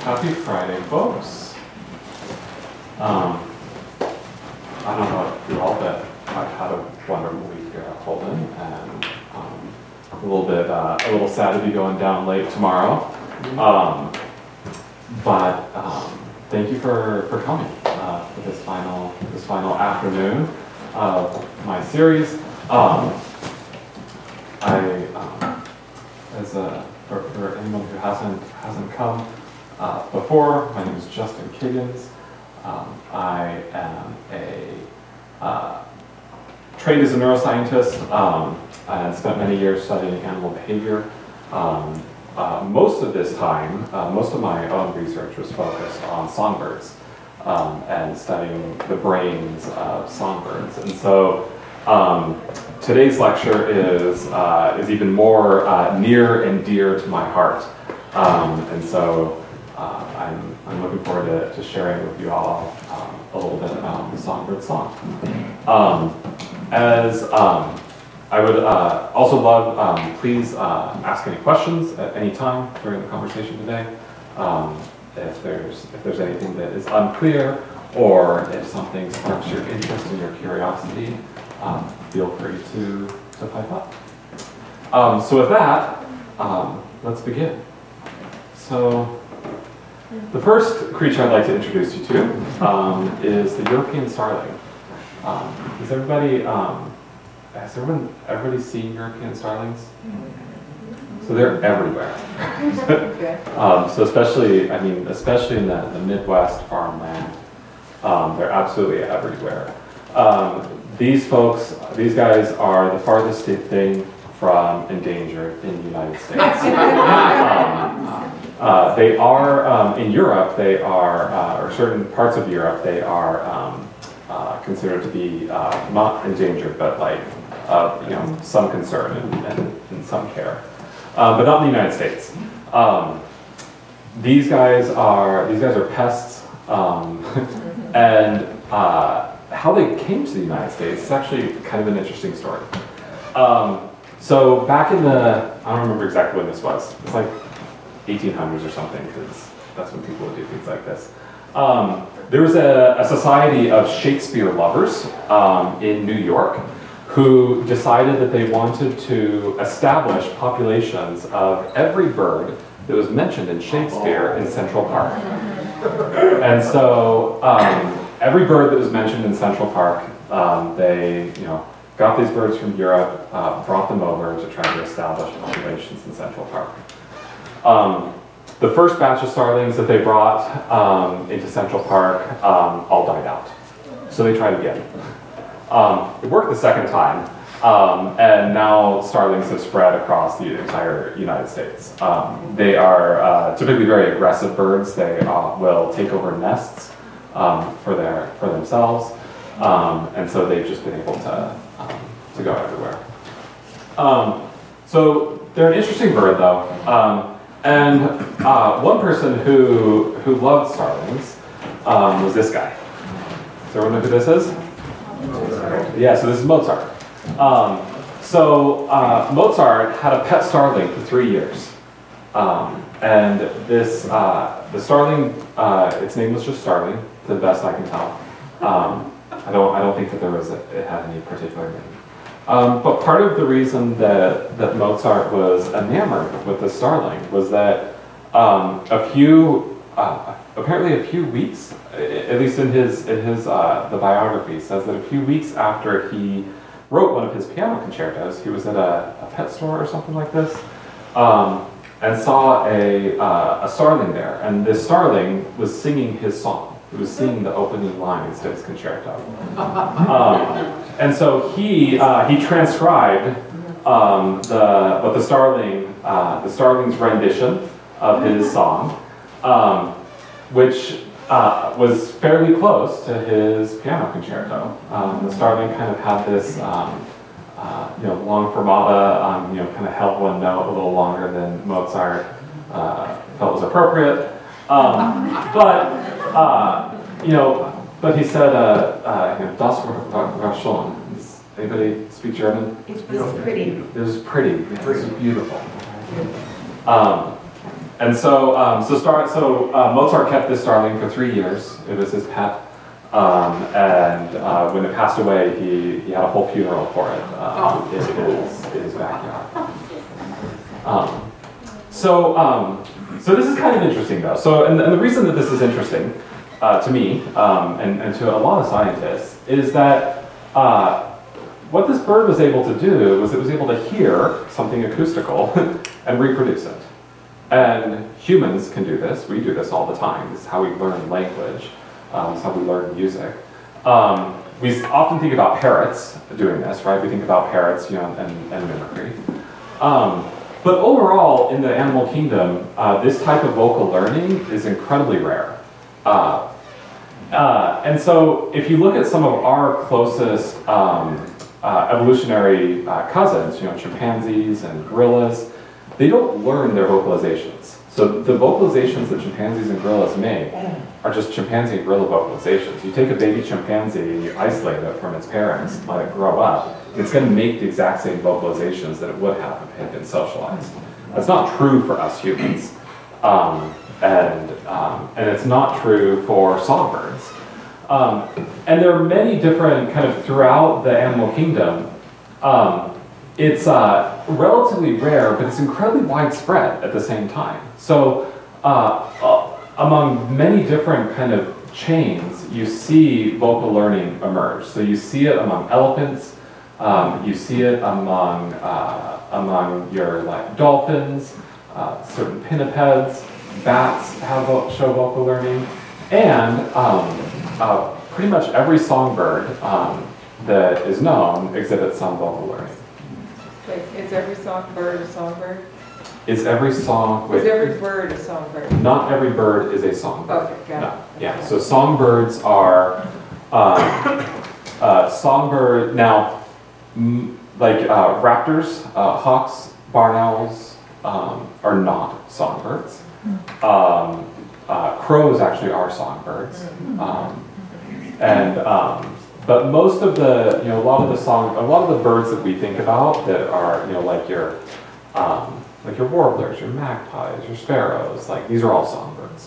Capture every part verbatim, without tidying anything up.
Happy Friday, folks. Um, I don't know about you all, but I've had a wonderful week here at Holden, and um, a little bit, uh, a little sad to be going down late tomorrow. Um, but um, thank you for for coming uh, for this final this final afternoon of my series. Um, I, um, as a for, for anyone who hasn't hasn't come uh, before, my name is Justin Kiggins. Um, I am a uh, trained as a neuroscientist um, and spent many years studying animal behavior. Um, uh, most of this time, uh, most of my own research was focused on songbirds um, and studying the brains of songbirds. And so um, today's lecture is uh, is even more uh, near and dear to my heart. Um, and so uh, I'm, I'm looking forward to, to sharing with you all um, a little bit about the songbird song. Um, as um, I would uh, also love, um, please uh, ask any questions at any time during the conversation today. Um, if there's if there's anything that is unclear, or if something sparks your interest and your curiosity, um, feel free to, to pipe up. Um, so with that, um, let's begin. So the first creature I'd like to introduce you to um, is the European starling. Um, is everybody, um, has everyone, everybody seen European starlings? So they're everywhere. um, so especially, I mean, especially in the, the Midwest farmland, um, they're absolutely everywhere. Um, these folks, these guys are the farthest thing from endangered in the United States. um, uh, they are, um, in Europe, they are, uh, or certain parts of Europe, they are um, uh, considered to be uh, not endangered, but like, uh, you know, some concern and, and, and some care. Uh, but not in the United States. Um, these guys are these guys are pests, um, and uh, how they came to the United States is actually kind of an interesting story. Um, so back in the, I don't remember exactly when this was. It's like eighteen hundreds or something, because that's when people would do things like this. Um, there was a, a society of Shakespeare lovers um, in New York, who decided that they wanted to establish populations of every bird that was mentioned in Shakespeare in Central Park. And so um, every bird that was mentioned in Central Park, um, they you know, got these birds from Europe, uh, brought them over to try to establish populations in Central Park. Um, the first batch of starlings that they brought um, into Central Park um, all died out. So they tried again. Um, it worked the second time, um, and now starlings have spread across the entire United States. Um, they are uh, typically very aggressive birds. They uh, will take over nests um, for their for themselves, um, and so they've just been able to um, to go everywhere. Um, so they're an interesting bird, though, um, and uh, one person who who loved starlings um, was this guy. Does everyone know who this is? Yeah, so this is Mozart. Um, so uh, Mozart had a pet starling for three years, um, and this uh, the starling, uh, its name was just Starling, to the best I can tell. Um, I don't I don't think that there was a, it had any particular name. Um, but part of the reason that that Mozart was enamored with the starling was that um, a few uh, apparently a few weeks. At least in his in his uh, the biography says that a few weeks after he wrote one of his piano concertos, he was at a, a pet store or something like this, um, and saw a uh, a starling there, and this starling was singing his song. It was singing the opening lines to his concerto, um, and so he uh, he transcribed um, the what the starling uh, the starling's rendition of his song, um, which. Uh, was fairly close to his piano concerto. Um, the starling kind of had this, um, uh, you know, long fermata, um, you know, kind of held one note a little longer than Mozart uh, felt was appropriate. Um, but, uh, you know, but he said, uh, uh, you know, das war schön. Does anybody speak German? It was pretty. It was pretty. It was beautiful. Um, And so, um, so, Star, so uh, Mozart kept this starling for three years. It was his pet. Um, and uh, when it passed away, he, he had a whole funeral for it um, in, his, in his backyard. Um, so, um, so this is kind of interesting, though. So, and, and the reason that this is interesting uh, to me um, and, and to a lot of scientists is that uh, what this bird was able to do was it was able to hear something acoustical and reproduce it. And humans can do this. We do this all the time. This is how we learn language. Um, it's how we learn music. Um, we often think about parrots doing this, right? We think about parrots, you know, and, and mimicry. Um, but overall, in the animal kingdom, uh, this type of vocal learning is incredibly rare. Uh, uh, and so, if you look at some of our closest um, uh, evolutionary uh, cousins, you know, chimpanzees and gorillas, they don't learn their vocalizations. So the vocalizations that chimpanzees and gorillas make are just chimpanzee and gorilla vocalizations. You take a baby chimpanzee and you isolate it from its parents, let it grow up, it's going to make the exact same vocalizations that it would have if it had been socialized. That's not true for us humans. Um, and, um, and it's not true for songbirds. Um, and there are many different, kind of throughout the animal kingdom, um, it's uh, relatively rare, but it's incredibly widespread at the same time. So uh, uh, among many different kind of chains, you see vocal learning emerge. So you see it among elephants, um, you see it among, uh, among your like dolphins, uh, certain pinnipeds, bats have vo- show vocal learning, and um, uh, pretty much every songbird um, that is known exhibits some vocal learning. Wait, is every songbird a songbird? Is every song... Wait, is every bird a songbird? Not every bird is a songbird. Okay, got no. it. Yeah, so songbirds are... Um, uh, songbird... Now, m- like uh, raptors, uh, hawks, barn owls um, are not songbirds. Um, uh, crows actually are songbirds. Um, and... Um, But most of the, you know, a lot of the song, a lot of the birds that we think about that are, you know, like your, um, like your warblers, your magpies, your sparrows, like these are all songbirds.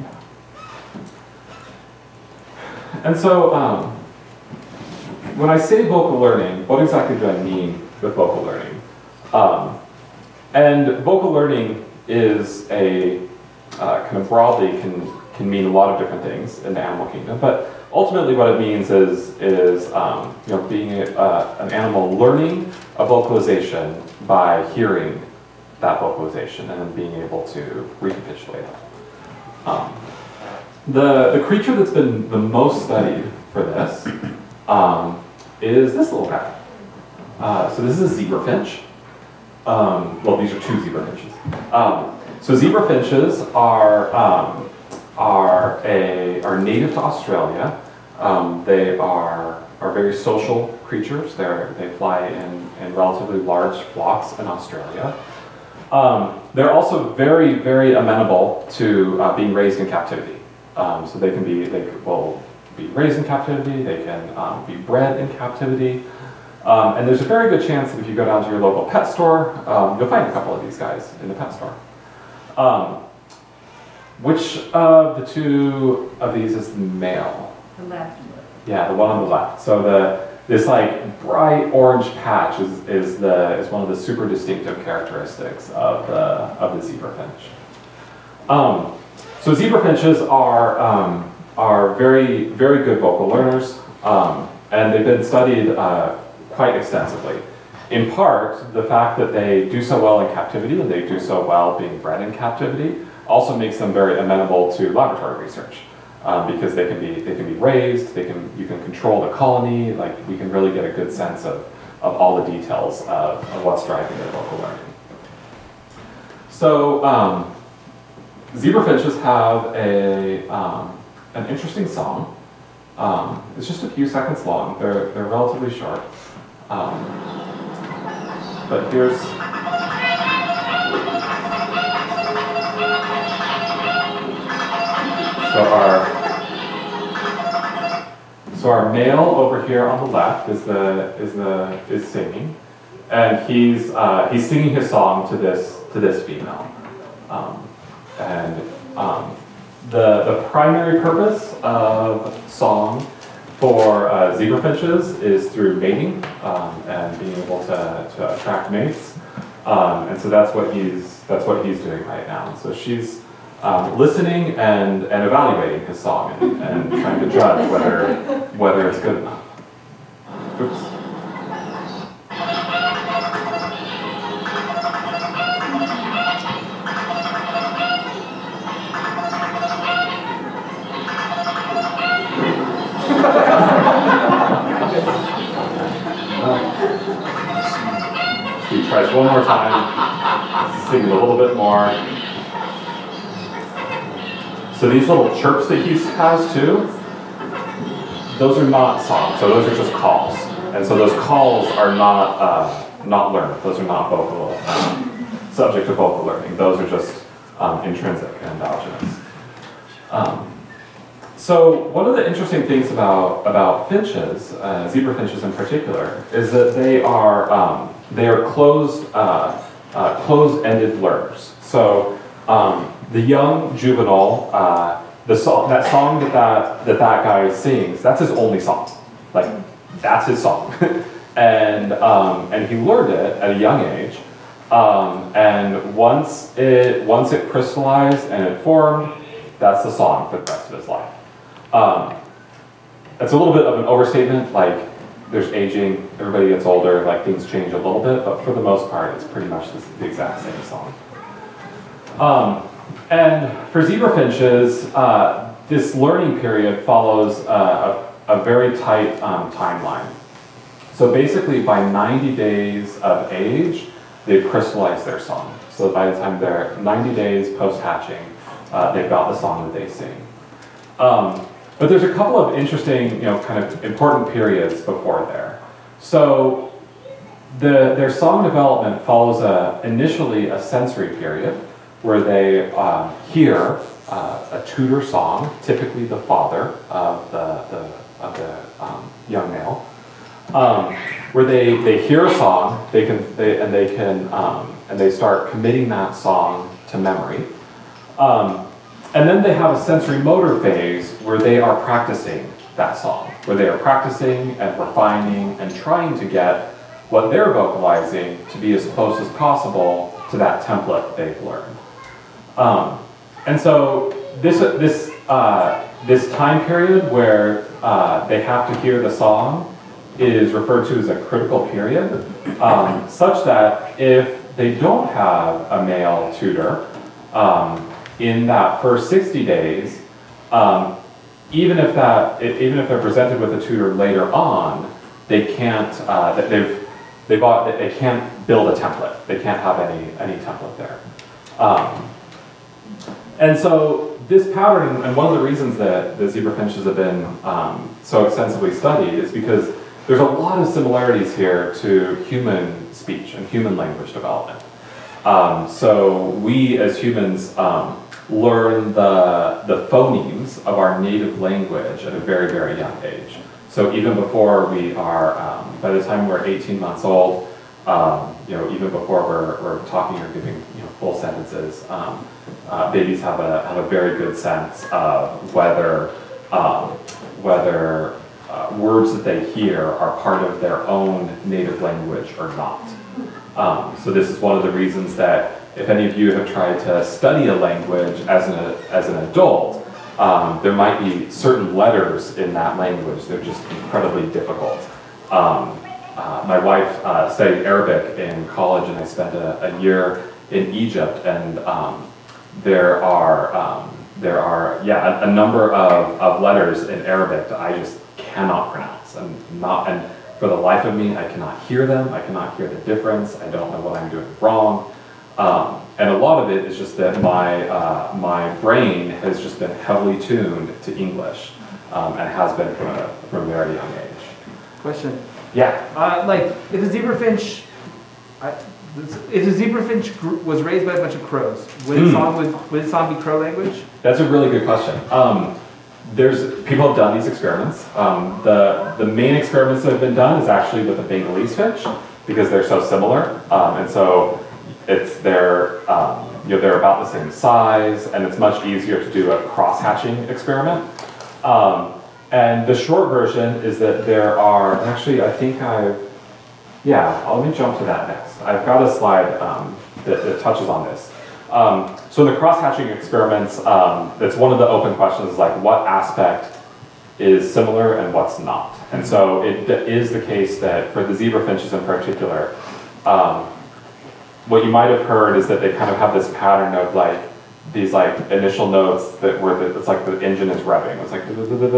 And so, um, when I say vocal learning, what exactly do I mean with vocal learning? Um, and vocal learning is a uh, kind of broadly can can mean a lot of different things in the animal kingdom, but ultimately what it means is, is um, you know, being a, uh, an animal learning a vocalization by hearing that vocalization and then being able to recapitulate it. Um, the, the creature that's been the most studied for this um, is this little guy. Uh, so this is a zebra finch. Um, well, these are two zebra finches. Um, so zebra finches are um, are a are native to Australia. Um, they are are very social creatures. They they fly in, in relatively large flocks in Australia. Um, they're also very very amenable to uh, being raised in captivity. Um, so they can be they will be raised in captivity. They can um, be bred in captivity. Um, and there's a very good chance that if you go down to your local pet store, um, you'll find a couple of these guys in the pet store. Um, Which of the two of these is the male? The left. Yeah, the one on the left. So the this like bright orange patch is, is the is one of the super distinctive characteristics of the of the zebra finch. Um, so zebra finches are um, are very very good vocal learners, um, and they've been studied uh, quite extensively. In part, the fact that they do so well in captivity and they do so well being bred in captivity also makes them very amenable to laboratory research, um, because they can be they can be raised, they can you can control the colony, like we can really get a good sense of, of all the details of, of what's driving their vocal learning. So um, zebra finches have a um, an interesting song. Um, it's just a few seconds long. They're they're relatively short, um, but here's. So our, so our male over here on the left is the is the is singing, and he's uh, he's singing his song to this to this female. Um, And um, the, the primary purpose of song for uh, zebra finches is through mating um, and being able to, to attract mates. Um, and so that's what he's that's what he's doing right now. So she's um, listening and, and evaluating his song and, and trying to judge whether whether it's good enough. Oops. He tries one more time, sing a little bit more. So these little chirps that he has too, those are not songs, so those are just calls. And so those calls are not uh, not learned, those are not vocal, um, subject to vocal learning. Those are just um, intrinsic and endogenous. Um, So one of the interesting things about, about finches, uh, zebra finches in particular, is that they are um, they are closed uh, uh, closed-ended learners. So um, the young juvenile, uh, the song that song that, that that that guy sings, that's his only song. Like that's his song, and um, and he learned it at a young age. Um, and once it once it crystallized and it formed, that's the song for the rest of his life. Um, that's a little bit of an overstatement, like there's aging, everybody gets older, like things change a little bit, but for the most part, it's pretty much the, the exact same song. Um, and for zebra finches, uh, this learning period follows uh, a, a very tight um, timeline. So basically by ninety days of age, they've crystallized their song. So by the time they're ninety days post-hatching, uh, they've got the song that they sing. Um, But there's a couple of interesting, you know, kind of important periods before there. So the, their song development follows a, initially a sensory period where they uh, hear uh, a tutor song, typically the father of the, the, of the um, young male, um, where they, they hear a song, they can, they, and they can, um, and they start committing that song to memory. Um, And then they have a sensory motor phase where they are practicing that song, where they are practicing and refining and trying to get what they're vocalizing to be as close as possible to that template they've learned. Um, and so this this uh, this time period where uh, they have to hear the song is referred to as a critical period, um, such that if they don't have a male tutor, um, in that first sixty days, um, even if that, even if they're presented with a tutor later on, they can't, uh, they've, they've, they can't build a template. They can't have any, any template there. Um, and so this pattern, and one of the reasons that the zebra finches have been um, so extensively studied is because there's a lot of similarities here to human speech and human language development. Um, so we as humans, um, learn the, the phonemes of our native language at a very, very young age. So even before we are, um, by the time we're eighteen months old, um, you know, even before we're, we're talking or giving you know, full sentences, um, uh, babies have a, have a very good sense of whether, um, whether uh, words that they hear are part of their own native language or not. Um, so this is one of the reasons that if any of you have tried to study a language as an, as an adult, um, there might be certain letters in that language that are just incredibly difficult. Um, uh, my wife uh, studied Arabic in college, and I spent a, a year in Egypt, and um, there are um, there are yeah a, a number of, of letters in Arabic that I just cannot pronounce, and not and for the life of me, I cannot hear them. I cannot hear the difference. I don't know what I'm doing wrong. Um, and a lot of it is just that my uh, my brain has just been heavily tuned to English, um, and has been from a, from a very young age. Question. Yeah. Uh, like, if a zebra finch, I, if a zebra finch gr- was raised by a bunch of crows, would its Mm. song would, would its song be crow language? That's a really good question. Um, there's people have done these experiments. Um, the the main experiments that have been done is actually with the Bengalese finch because they're so similar, um, and so. It's their, um, you know, they're about the same size, and it's much easier to do a cross-hatching experiment. Um, and the short version is that there are, actually I think I've, yeah, let me jump to that next. I've got a slide um, that, that touches on this. Um, so in the cross-hatching experiments, um, that's one of the open questions, like what aspect is similar and what's not. And so it is the case that for the zebra finches in particular, um, what you might have heard is that they kind of have this pattern of like these like initial notes that where the, it's like the engine is revving. It's like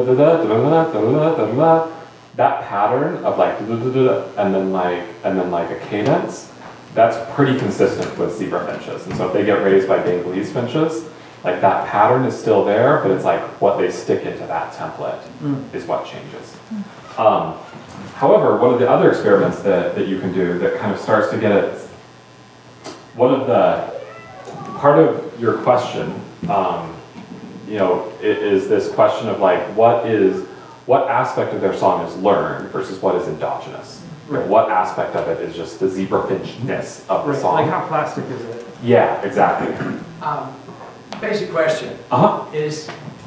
that pattern of like and then like and then like a cadence. That's pretty consistent with zebra finches. And so if they get raised by Bengalese finches, like that pattern is still there, but it's like what they stick into that template mm. is what changes. Um, however, one of the other experiments that, that you can do that kind of starts to get at one of the, part of your question, um, you know, is this question of like, what is, what aspect of their song is learned versus what is endogenous? Right. What aspect of it is just the zebra finch-ness of the right. song? Like how plastic is it? Yeah, exactly. Um, basic question. Uh-huh. Is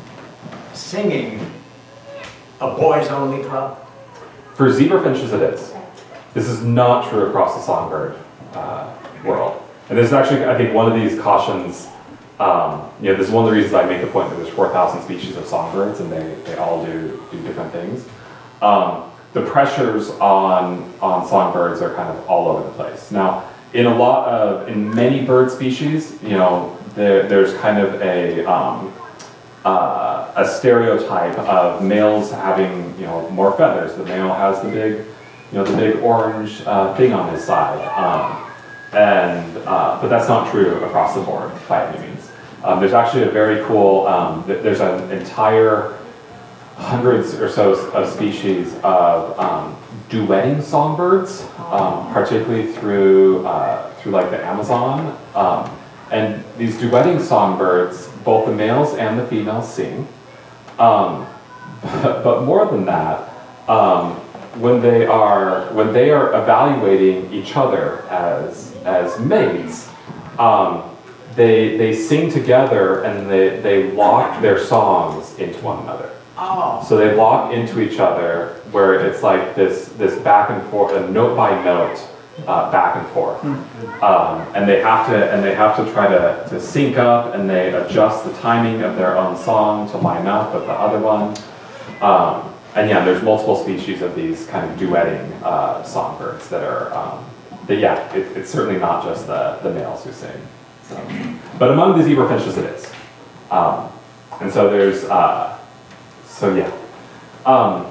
singing a boys-only club? For zebra finches, it is. This is not true across the songbird uh, world. And this is actually, I think, one of these cautions. Um, you know, this is one of the reasons I make the point that there's four thousand species of songbirds, and they, they all do do different things. Um, the pressures on on songbirds are kind of all over the place. Now, in a lot of, in many bird species, you know, there, there's kind of a um, uh, a stereotype of males having, you know, more feathers. The male has the big, you know, the big orange uh, thing on his side, um, and uh, but that's not true across the board by any means. Um, there's actually a very cool. Um, th- there's an entire hundreds or so of species of um, duetting songbirds, um, particularly through uh, through like the Amazon. Um, and these duetting songbirds, both the males and the females sing. Um, but, but more than that, um, when they are when they are evaluating each other as as mates, um, they they sing together and they they lock their songs into one another. Oh. So they lock into each other, where it's like this this back and forth, a note by note, uh, back and forth, um, and they have to and they have to try to, to sync up, and they adjust the timing of their own song to line up with the other one. Um, and yeah, there's multiple species of these kind of duetting uh, songbirds that are. Um, that yeah, it, it's certainly not just the the males who sing. So, but among the zebra finches, it is. Um, and so there's. Uh, So yeah. Um,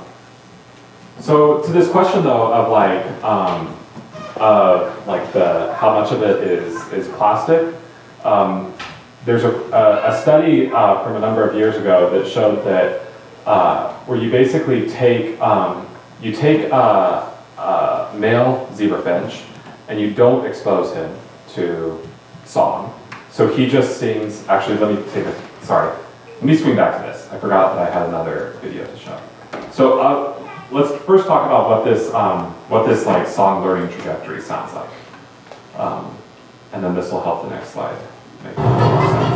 so to this question though of like um, of like the how much of it is is plastic, um, there's a, a, a study uh, from a number of years ago that showed that uh, where you basically take um, you take a, a male zebra finch and you don't expose him to song, so he just sings. Actually, let me take a sorry. Let me swing back to this. I forgot that I had another video to show. So uh, let's first talk about what this, um, what this like song learning trajectory sounds like, um, and then this will help the next slide make more sense.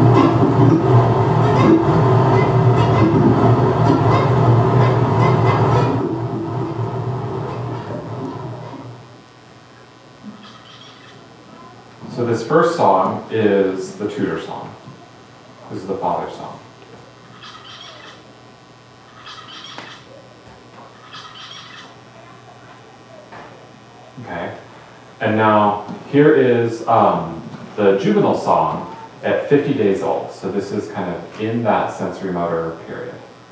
So this first song is the tutor song. This is the father song. Okay, and now here is um, the juvenile song at fifty days old. So this is kind of in that sensory motor period.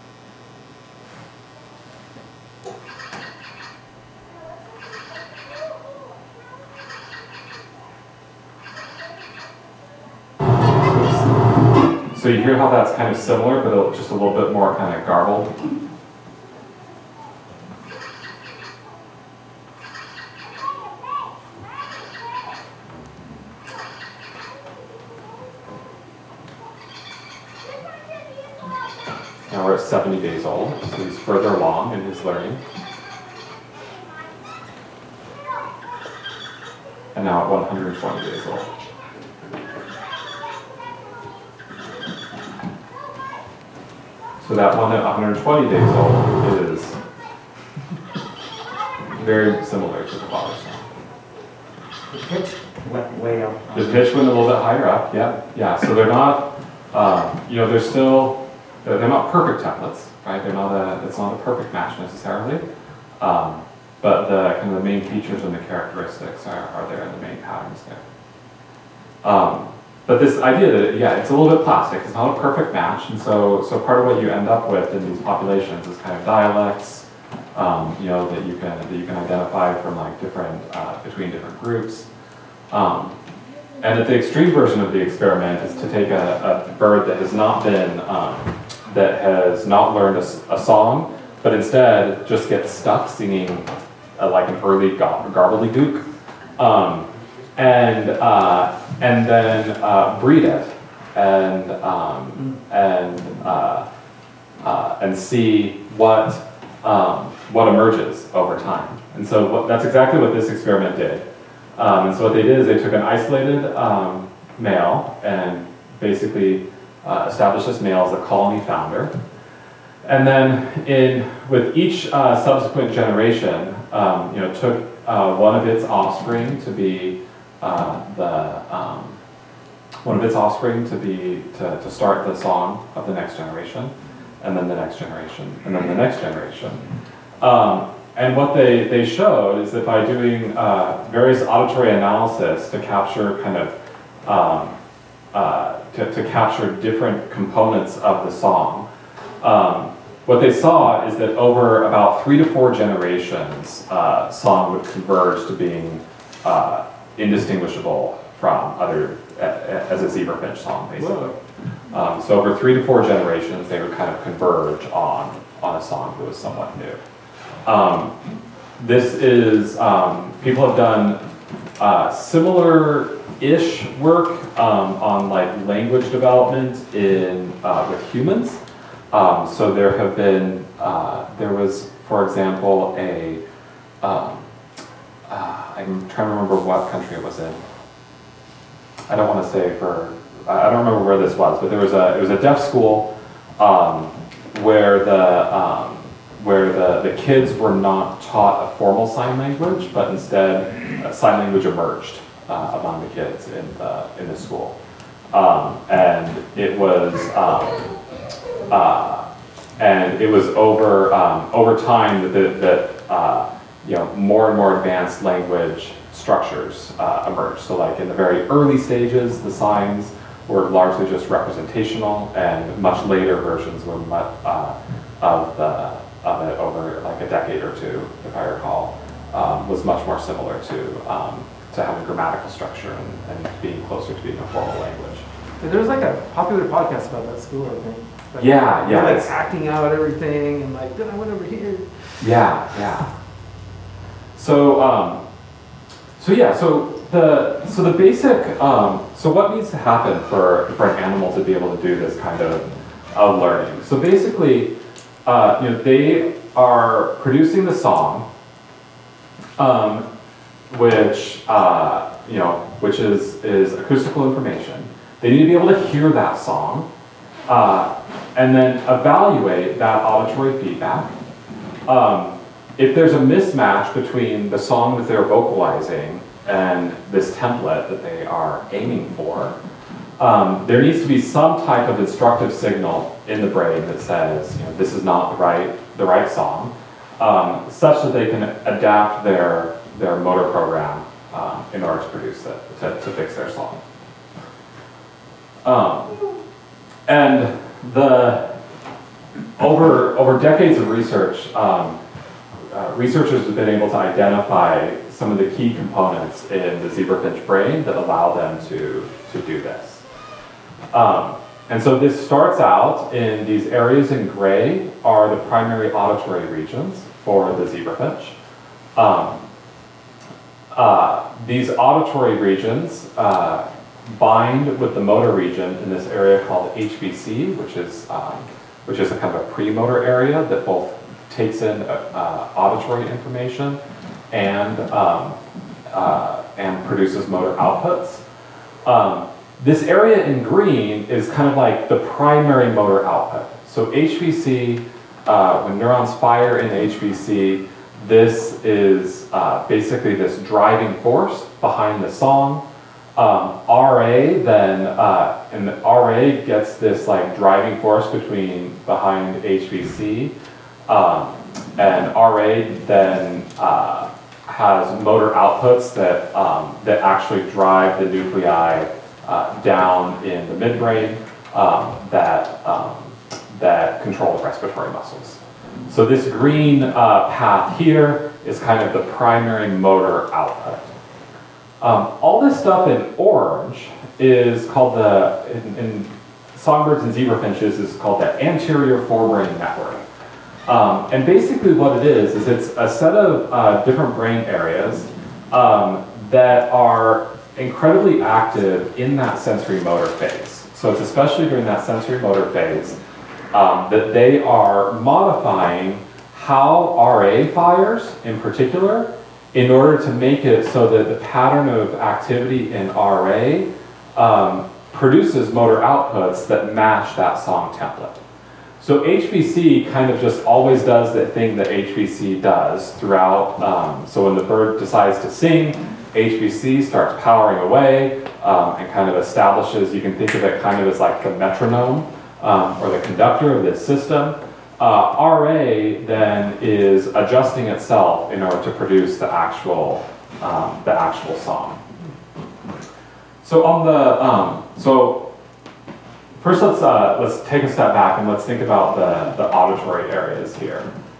So you hear how that's kind of similar, but just a little bit more kind of garbled. Now we're at seventy days old, so he's further along in his learning. And now at one hundred twenty days old. So that one at one hundred twenty days old is very similar to the father song. The pitch went way up. The pitch went a little bit higher up, yeah, yeah. So they're not, um, you know, they're still, they're, they're not perfect templates, right? They're not a, it's not a perfect match necessarily. Um, but the kind of the main features and the characteristics are, are there, and the main patterns there. Um, but this idea that, yeah, it's a little bit plastic, it's not a perfect match, and so, so part of what you end up with in these populations is kind of dialects, um, you know, that you can, that you can identify from like different, uh, between different groups. Um, and that the extreme version of the experiment is to take a, a bird that has not been, um, that has not learned a, a song, but instead just gets stuck singing uh, like an early gar- gobbledygook, um, and uh, and then uh, breed it, and um, and uh, uh, and see what um, what emerges over time. And so what, that's exactly what this experiment did. Um, and so what they did is they took an isolated um, male and basically uh, established this male as a colony founder. And then in, with each uh, subsequent generation, um, you know, took uh, one of its offspring to be uh, the, um, one of its offspring to be, to, to start the song of the next generation, and then the next generation, and then the next generation. Um, And what they, they showed is that by doing uh, various auditory analysis to capture kind of, um, uh, to, to capture different components of the song, um, what they saw is that over about three to four generations, uh, song would converge to being uh, indistinguishable from other, uh, as a zebrafinch song, basically. Um, so over three to four generations, they would kind of converge on, on a song that was somewhat new. Um, this is, um, people have done uh, similar-ish work um, on like language development in, uh, with humans. Um, so there have been, uh, there was, for example, a, um, uh, I'm trying to remember what country it was in. I don't want to say for, I don't remember where this was, but there was a, it was a deaf school um, where the, um, where the, the kids were not taught a formal sign language, but instead uh, sign language emerged uh, among the kids in the, in the school. Um, and it was, um, uh, and it was over, um, over time that, the, that uh, you know, more and more advanced language structures uh, emerged. So like in the very early stages, the signs were largely just representational, and much later versions were much, uh, of the of it over like a decade or two, if I recall, um, was much more similar to um, to having grammatical structure and, and being closer to being a formal language. There was like a popular podcast about that school, I think. Like, Yeah, yeah. Like it's- acting out everything and like, then I went over here. Yeah, yeah. So, um, so yeah, so the so the basic um, so what needs to happen for for an animal to be able to do this kind of of learning? So basically, uh, you know, they are producing the song, um, which uh, you know, which is is acoustical information. They need to be able to hear that song, uh, and then evaluate that auditory feedback. Um, if there's a mismatch between the song that they're vocalizing and this template that they are aiming for, um, there needs to be some type of instructive signal in the brain that says, you know, this is not the right the right song, um, such that they can adapt their their motor program um, in order to produce it, to, to fix their song. Um, and the over over decades of research, um, uh, researchers have been able to identify some of the key components in the zebrafinch brain that allow them to to do this. Um, and so this starts out in these areas in gray are the primary auditory regions for the zebrafinch. Um, uh, these auditory regions uh, bind with the motor region in this area called H B C, which is um, which is a kind of a premotor area that both takes in uh, uh, auditory information and um, uh, and produces motor outputs. Um, this area in green is kind of like the primary motor output. so H V C, uh, when neurons fire in H V C, this is uh, basically this driving force behind the song. Um, R A then, uh, and the R A gets this like driving force between behind H V C, um, and R A then uh, has motor outputs that um, that actually drive the nuclei uh, down in the midbrain um, that um, that control the respiratory muscles. So this green uh, path here is kind of the primary motor output. Um, all this stuff in orange is called the, in, in songbirds and zebrafinches, is called the anterior forebrain network. Um, and basically what it is, is it's a set of uh, different brain areas um, that are incredibly active in that sensory motor phase. So it's especially during that sensory motor phase um, that they are modifying how R A fires in particular, in order to make it so that the pattern of activity in R A um, produces motor outputs that match that song template. So H V C kind of just always does the thing that H V C does throughout. Um, so when the bird decides to sing, H V C starts powering away um, and kind of establishes, you can think of it kind of as like the metronome um, or the conductor of this system. Uh, R A then is adjusting itself in order to produce the actual, um, the actual song. So on the, um, so first let's uh, let's take a step back and let's think about the the auditory areas here.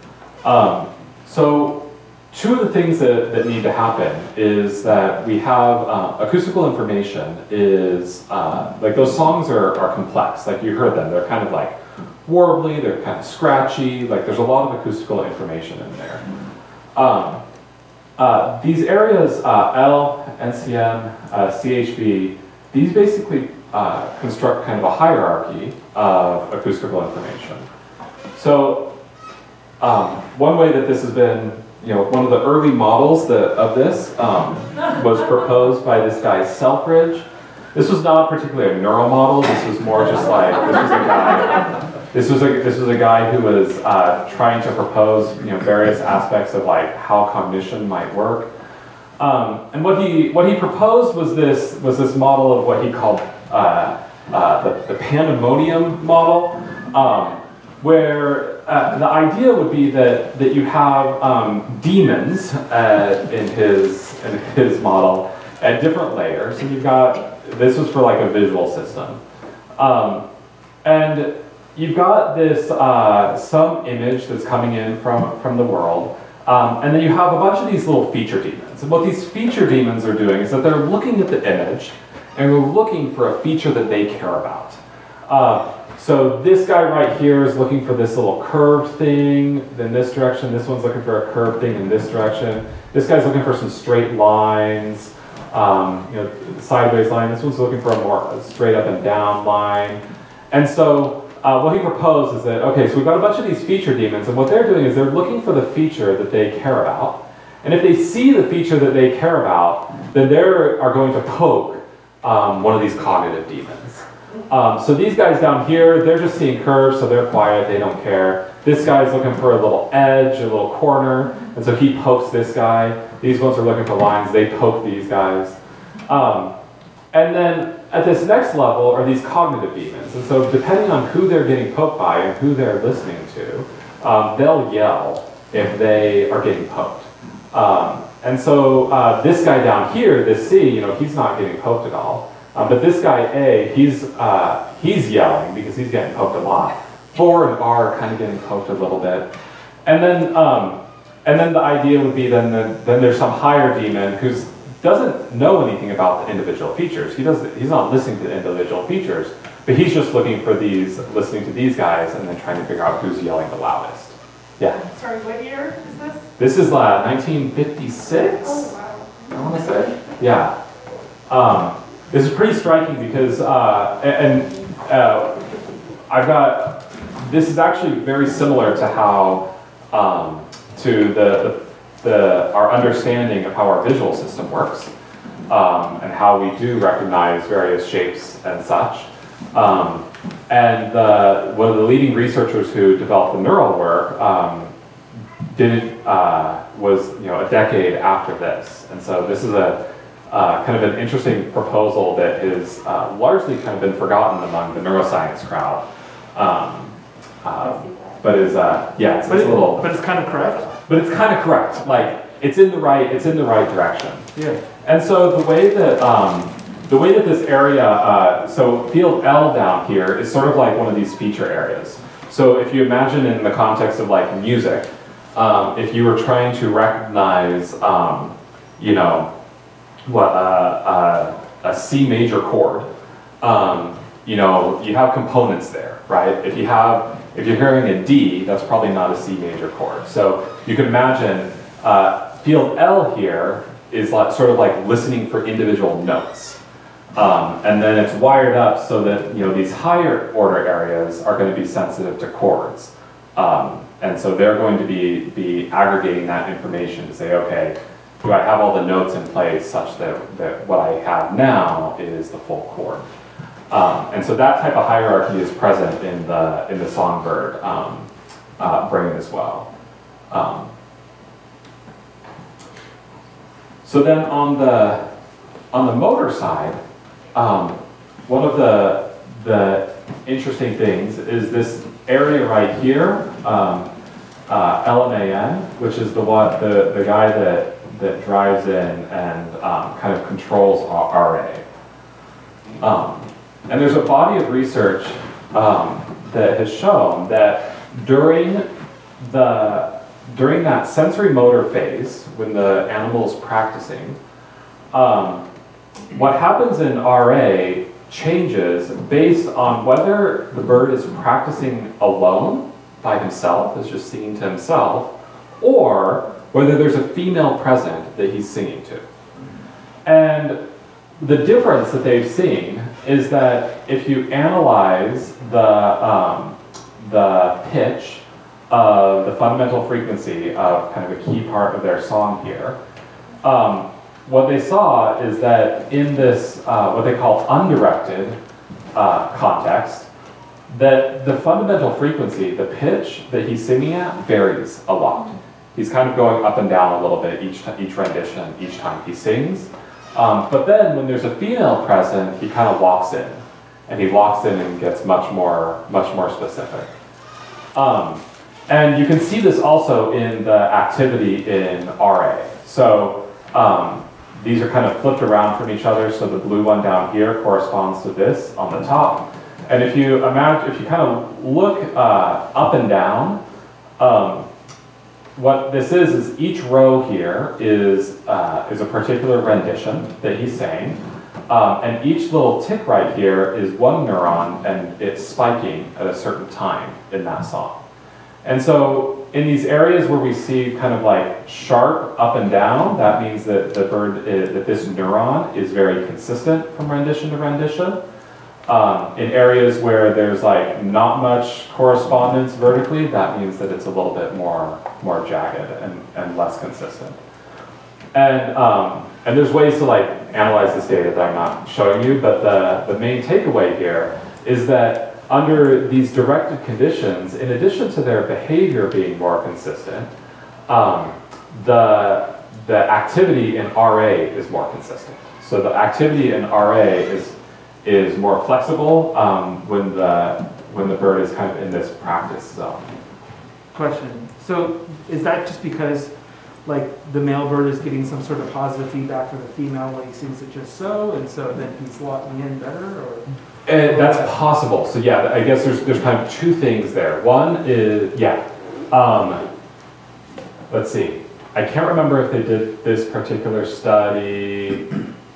Um, so two of the things that, that need to happen is that we have uh, acoustical information is uh, like those songs are are complex. Like you heard them, they're kind of like warbly, they're kind of scratchy, like there's a lot of acoustical information in there. Um, uh, these areas, uh, L, N C M, uh, C H V, these basically uh, construct kind of a hierarchy of acoustical information. So um, one way that this has been, you know, one of the early models that, of this um, was proposed by this guy Selfridge. This was not particularly a neural model, this was more just like, this was a guy This was a this was a guy who was uh, trying to propose, you know, various aspects of like how cognition might work, um, and what he what he proposed was this was this model of what he called uh, uh, the, the pandemonium model, um, where uh, the idea would be that that you have um, demons uh, in his in his model at different layers, and you've got this was for like a visual system, um, and you've got this, uh, some image that's coming in from, from the world, um, and then you have a bunch of these little feature demons. And what these feature demons are doing is that they're looking at the image, and they're looking for a feature that they care about. Uh, so this guy right here is looking for this little curved thing in this direction, this one's looking for a curved thing in this direction, this guy's looking for some straight lines, um, you know, sideways line, this one's looking for a more straight up and down line. And so, Uh, what he proposed is that, okay, so we've got a bunch of these feature demons, and what they're doing is they're looking for the feature that they care about. And if they see the feature that they care about, then they are going to poke um, one of these cognitive demons. Um, so these guys down here, they're just seeing curves, so they're quiet, they don't care. This guy's looking for a little edge, a little corner, and so he pokes this guy. These ones are looking for lines, they poke these guys. Um, and then at this next level are these cognitive demons. And so depending on who they're getting poked by and who they're listening to, um, they'll yell if they are getting poked. Um, and so uh, this guy down here, this C, you know, he's not getting poked at all. Um, but this guy A, he's, uh, he's yelling because he's getting poked a lot. Four and R are kind of getting poked a little bit. And then, um, and then the idea would be then, the, then there's some higher demon who's doesn't know anything about the individual features. He doesn't, he's not listening to the individual features, but he's just looking for these, listening to these guys and then trying to figure out who's yelling the loudest. Yeah? Sorry, what year is this? This is uh, nineteen fifty-six, Oh, wow. I want to say. Yeah. Um, this is pretty striking because, uh, and uh, I've got, this is actually very similar to how, um, to the, the The, our understanding of how our visual system works um, and how we do recognize various shapes and such. Um, and the, one of the leading researchers who developed the neural work um, did it, uh, was you know a decade after this, and so this is a uh, kind of an interesting proposal that has uh, largely kind of been forgotten among the neuroscience crowd, um, uh, but is uh, yeah, it's, But, it's it, a little, but it's kind of correct. but it's kind of correct. Like it's in the right, it's in the right direction. Yeah. And so the way that um, the way that this area, uh, so field L down here is sort of like one of these feature areas. So if you imagine in the context of like music, um, if you were trying to recognize, um, you know, what uh, uh, a C major chord, um, you know, you have components there, right? If you have, if you're hearing a D, that's probably not a C major chord. So you can imagine uh, field L here is like, sort of like listening for individual notes. Um, and then it's wired up so that you know these higher order areas are going to be sensitive to chords. Um, and so they're going to be, be aggregating that information to say, okay, do I have all the notes in place such that, that what I have now is the full chord? Um, and so that type of hierarchy is present in the, in the songbird um, uh, brain as well. Um, so then on the, on the motor side, um, one of the, the interesting things is this area right here, um, uh, L M A N, which is the one, the, the guy that, that drives in and um, kind of controls R A. Um, and there's a body of research um, that has shown that during the during that sensory motor phase, when the animal is practicing, um, what happens in R A changes based on whether the bird is practicing alone by himself, is just singing to himself, or whether there's a female present that he's singing to. And the difference that they've seen is that if you analyze the, um, the pitch of the fundamental frequency of kind of a key part of their song here, um, what they saw is that in this, uh, what they call undirected uh, context, that the fundamental frequency, the pitch that he's singing at, varies a lot. He's kind of going up and down a little bit each, each rendition, each time he sings. Um, but then when there's a female present, he kind of walks in. And he walks in and gets much more, much more specific. Um, and you can see this also in the activity in R A. So um, these are kind of flipped around from each other, so the blue one down here corresponds to this on the top. And if you imagine, if you kind of look uh, up and down, um, what this is is each row here is uh, is a particular rendition that he's saying, um, and each little tick right here is one neuron, and it's spiking at a certain time in that song. And so in these areas where we see kind of like sharp up and down, that means that the bird is, that this neuron is very consistent from rendition to rendition. Um, in areas where there's like not much correspondence vertically, that means that it's a little bit more more jagged and, and less consistent. And um, and there's ways to like analyze this data that I'm not showing you, but the, the main takeaway here is that under these directed conditions, in addition to their behavior being more consistent, um, the the activity in R A is more consistent. So the activity in R A is is more flexible um, when the when the bird is kind of in this practice zone. Question. So is that just because like the male bird is getting some sort of positive feedback from the female when he sings it just so, and so then he's locking in better, or? And that's possible. So yeah, I guess there's there's kind of two things there. One is yeah. Um, let's see. I can't remember if they did this particular study.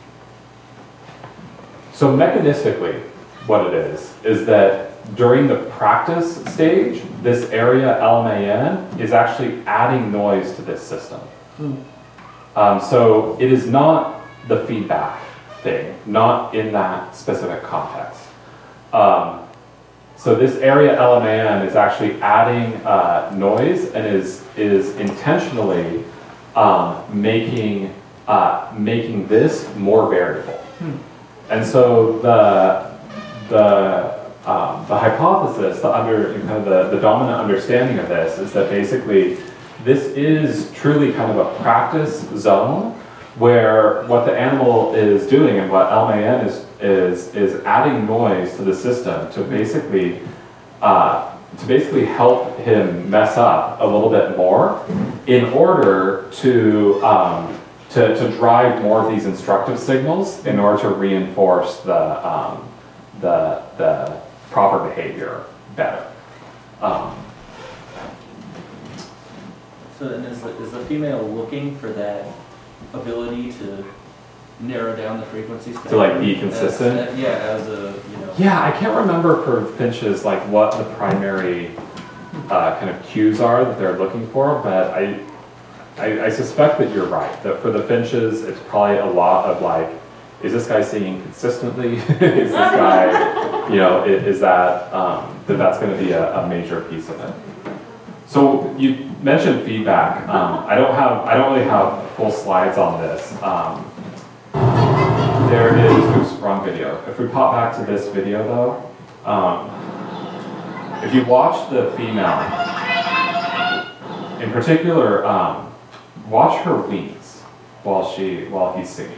So mechanistically, what it is, is that during the practice stage, this area L M A N is actually adding noise to this system. Mm. Um, so it is not the feedback thing, not in that specific context. Um, so this area L M A N is actually adding uh, noise and is, is intentionally um, making, uh, making this more variable. Mm. And so the, the um, the hypothesis, the under, kind of the, the dominant understanding of this is that basically this is truly kind of a practice zone where what the animal is doing and what L M A N is is is adding noise to the system to basically uh, to basically help him mess up a little bit more in order to um, to, to drive more of these instructive signals in order to reinforce the um, the the proper behavior better. Um, So then is the, is the female looking for that ability to narrow down the frequency spectrum? To, like, be consistent? As- as- Yeah, as a, you know. Yeah, I can't remember for finches like what the primary uh, kind of cues are that they're looking for, but I, I I suspect that you're right. That for the finches, it's probably a lot of like, is this guy singing consistently? Is this guy, you know, is, is that um, that that's going to be a, a major piece of it. So you mentioned feedback. Um, I don't have I don't really have full slides on this. Um, there is oops, wrong video. If we pop back to this video though, um, if you watch the female, in particular, um, watch her wings while she while he's singing.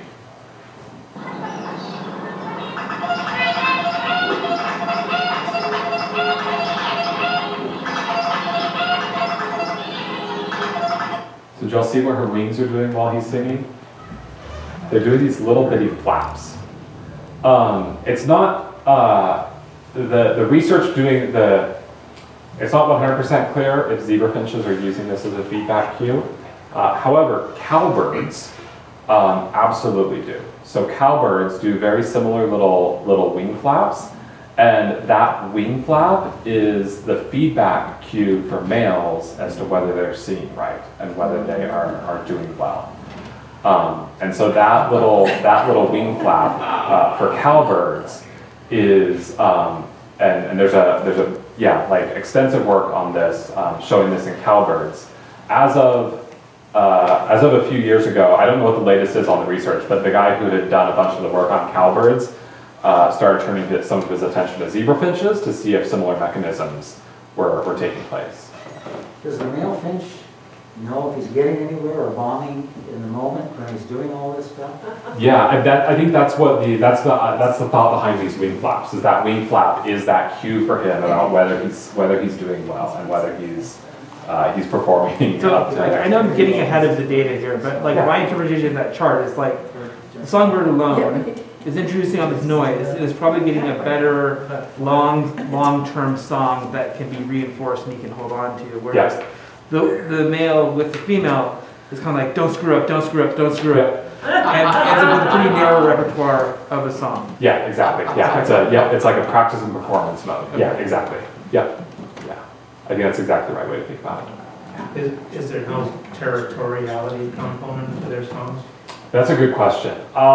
So did y'all see what her wings are doing while he's singing? They're doing these little bitty flaps. Um, it's not, uh, the, the research doing the, it's not one hundred percent clear if zebra finches are using this as a feedback cue. Uh, however, cowbirds um, absolutely do. So cowbirds do very similar little, little wing flaps. And that wing flap is the feedback cue for males as to whether they're singing right and whether they are, are doing well. Um, and so that little that little wing flap uh, for cowbirds is, um, and, and there's a there's a yeah like extensive work on this um, showing this in cowbirds. As of uh, as of a few years ago, I don't know what the latest is on the research, but the guy who had done a bunch of the work on cowbirds Uh, started turning his, some of his attention to zebra finches to see if similar mechanisms were, were taking place. Does the male finch know if he's getting anywhere or bombing in the moment when he's doing all this stuff? Yeah, I, that, I think that's what the that's the uh, that's the thought behind these wing flaps. Is that wing flap is that cue for him about whether he's whether he's doing well and whether he's uh, he's performing. So up to like, I know I'm getting ahead of the data here, but like Yeah. my interpretation of that chart is like the songbird alone is introducing all this noise and is probably getting a better long, long-term song that can be reinforced and he can hold on to. Whereas Yes. the, the male with the female is kind of like, don't screw up, don't screw up, don't screw up. And ends up with a pretty narrow repertoire of a song. Yeah, exactly. Yeah, it's a yeah, it's like a practice and performance mode. Yeah, exactly. Yeah, yeah. I think that's exactly the right way to think about it. Is, is there no territoriality component to their songs? That's a good question.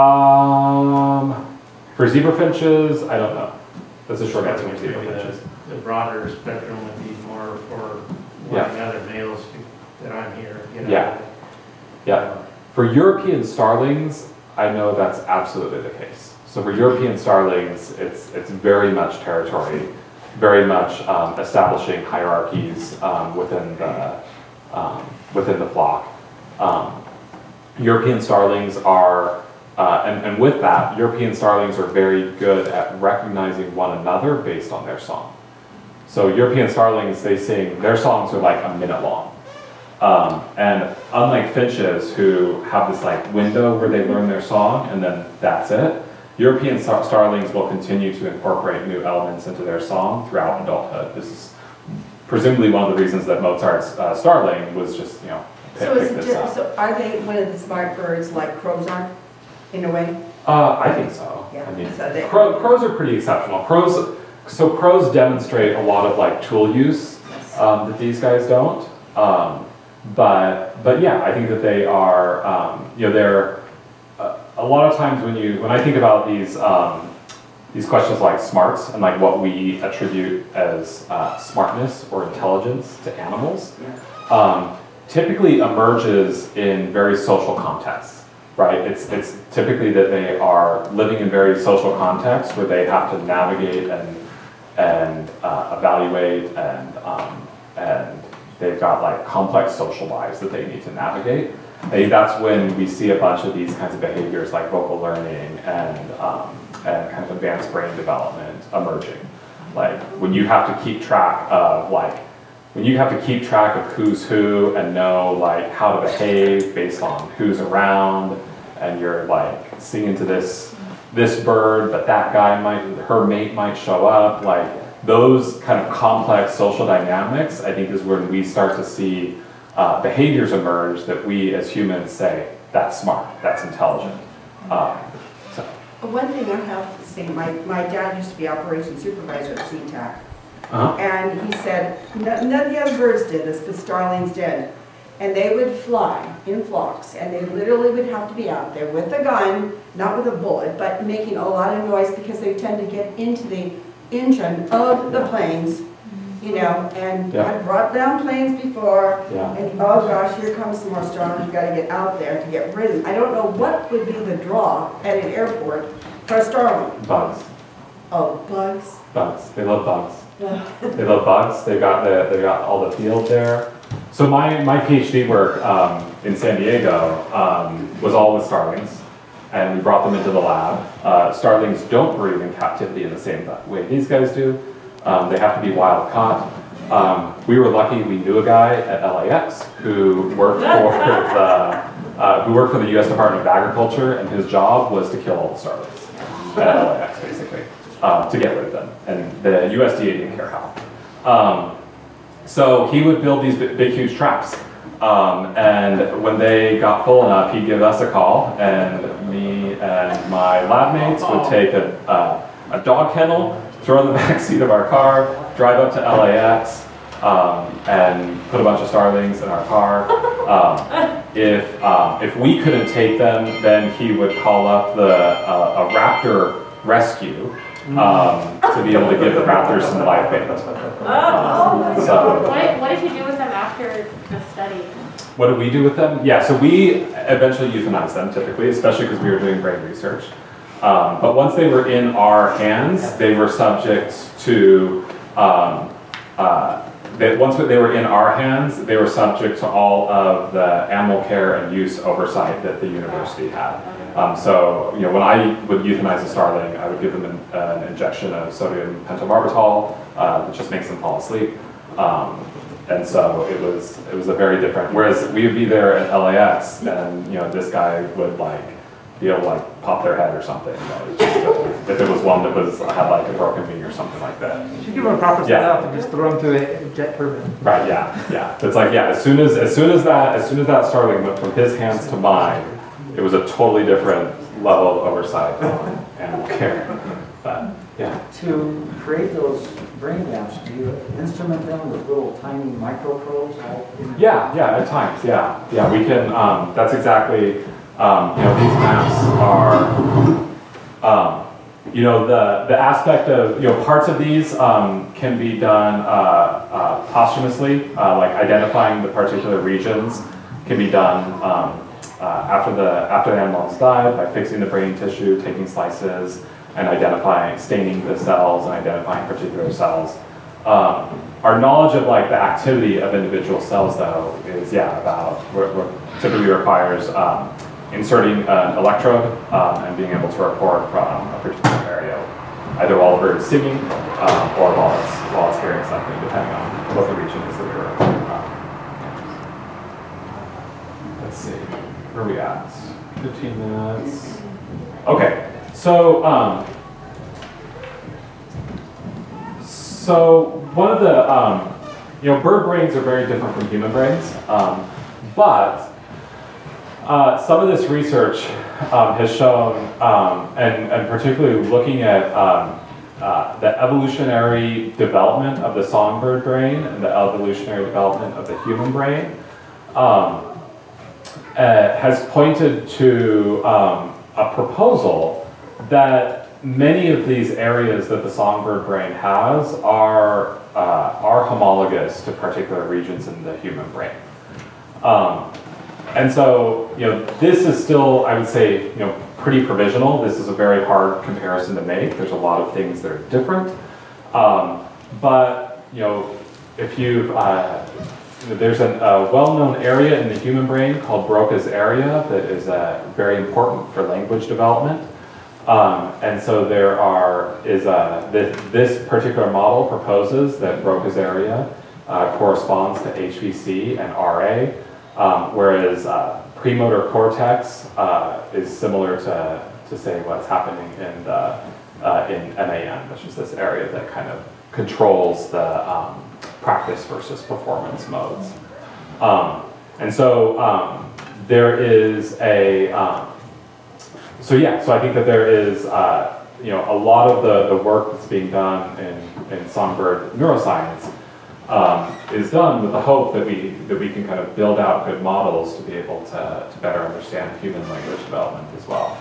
Um, for zebra finches, I don't know. That's a short answer for zebra Maybe the- finches. The broader spectrum would be more for Yeah. wanting other males that I'm here, you know? Yeah. Yeah. For European starlings, I know that's absolutely the case. So for European starlings, it's it's very much territory, very much um, establishing hierarchies um, within the um, within the flock. Um, European starlings are, uh, and, and with that, European starlings are very good at recognizing one another based on their song. So European starlings, they sing, their songs are like a minute long. Um, and unlike finches who have this like window where they learn their song and then that's it, European star- starlings will continue to incorporate new elements into their song throughout adulthood. This is presumably one of the reasons that Mozart's uh, starling was just, you know, So pick is it this just, up. so are they one of the smart birds like crows are, in a way? Uh, I think so. Yeah, I mean, so they- crow, crows are pretty exceptional. Crows, so crows demonstrate a lot of like tool use um, that these guys don't. Um, but but yeah, I think that they are. Um, you know, they're uh, a lot of times when you when I think about these um, these questions like smarts and like what we attribute as uh, smartness or intelligence to animals. Um, typically emerges in very social contexts, right? It's it's typically that they are living in very social contexts where they have to navigate and and uh, evaluate, and um, and they've got like complex social lives that they need to navigate. I think that's when we see a bunch of these kinds of behaviors like vocal learning and um, and kind of advanced brain development emerging. Like when you have to keep track of like when you have to keep track of who's who and know like how to behave based on who's around, and you're like singing to this this bird, but that guy might, her mate might show up. Like those kind of complex social dynamics, I think, is when we start to see uh, behaviors emerge that we as humans say, that's smart, that's intelligent. Um, so. One thing I have to say, my, my dad used to be operations supervisor at SeaTac. Uh-huh. And he said, none none of the other birds did this, but starlings did. And they would fly in flocks, and they literally would have to be out there with a gun, not with a bullet, but making a lot of noise because they tend to get into the engine of the planes, you know, and Yeah. I've brought down planes before, Yeah. and oh gosh, here comes some more starlings, you gotta get out there to get rid of them. I don't know what would be the draw at an airport for a starling. Bugs. Oh, bugs. Bugs. They love bugs. They love bugs. They got the they got all the field there. So my my PhD work um, in San Diego um, was all with starlings, and we brought them into the lab. Uh, starlings don't breed in captivity in the same way these guys do. Um, they have to be wild caught. Um, we were lucky. We knew a guy at L A X who worked for the uh, who worked for the U S Department of Agriculture, and his job was to kill all the starlings at L A X, basically. Um, to get rid of them, and the U S D A didn't care how. Um, so he would build these big, big huge traps, um, and when they got full enough, he'd give us a call, and me and my lab mates would take a, uh, a dog kennel, throw in the back seat of our car, drive up to L A X, um, and put a bunch of starlings in our car. Um, if um, if we couldn't take them, then he would call up the uh, a raptor rescue. Um, to be able to give the raptors some live bait. Um, so, What, what did you do with them after the study? what did we do with them? Yeah, so we eventually euthanized them typically, especially because we were doing brain research. Um, but once they were in our hands, they were subject to, um, uh, they, once they were in our hands, they were subject to all of the animal care and use oversight that the university had. Um, so, you know, when I would euthanize a starling, I would give them an, uh, an injection of sodium pentobarbital, uh, which just makes them fall asleep. Um, and so it was it was a very different. Whereas we would be there at L A X, and you know, this guy would like be able to like pop their head or something. You know, it's just, uh, if it was one that was had like a broken wing or something like that. You should give them a proper Yeah. setup and just throw them through a jet turbine. Right? Yeah, yeah. It's like yeah. As soon as as soon as that as soon as that starling went from his hands to mine, it was a totally different level of oversight on animal care. But yeah. To create those brain maps, do you instrument them with little tiny microprobes? all in- Yeah, yeah, at times, yeah. Yeah, we can, um, that's exactly, um, you know, these maps are, um, you know, the, the aspect of, you know, parts of these um, can be done uh, uh, posthumously, uh, like identifying the particular regions can be done um, uh, after the after the animal has died by fixing the brain tissue, taking slices, and identifying, staining the cells and identifying particular cells. Um, our knowledge of like the activity of individual cells though is, yeah, about, we're, we're typically requires um, inserting an electrode um, and being able to report from a particular area, either while the bird is singing um, or while it's, while it's hearing something, depending on what the region is that we're um, let's see, where are we at? fifteen minutes. Okay. So, um, so one of the, um, you know, bird brains are very different from human brains, um, but uh, some of this research um, has shown, um, and, and particularly looking at um, uh, the evolutionary development of the songbird brain and the evolutionary development of the human brain, um, uh, has pointed to um, a proposal that many of these areas that the songbird brain has are uh, are homologous to particular regions in the human brain. Um, and so, you know, this is still, I would say, you know, pretty provisional. This is a very hard comparison to make. There's a lot of things that are different. Um, but, you know, if you, uh, there's a, a well-known area in the human brain called Broca's area that is uh, very important for language development. Um, and so there are, is a, this, this particular model proposes that Broca's area uh, corresponds to H V C and R A, um, whereas uh, premotor cortex uh, is similar to, to say what's happening in, the, uh, in M A N, which is this area that kind of controls the um, practice versus performance modes. Um, and so um, there is a, um, so yeah, so I think that there is, uh, you know, a lot of the, the work that's being done in, in songbird neuroscience um, is done with the hope that we, that we can kind of build out good models to be able to, to better understand human language development as well.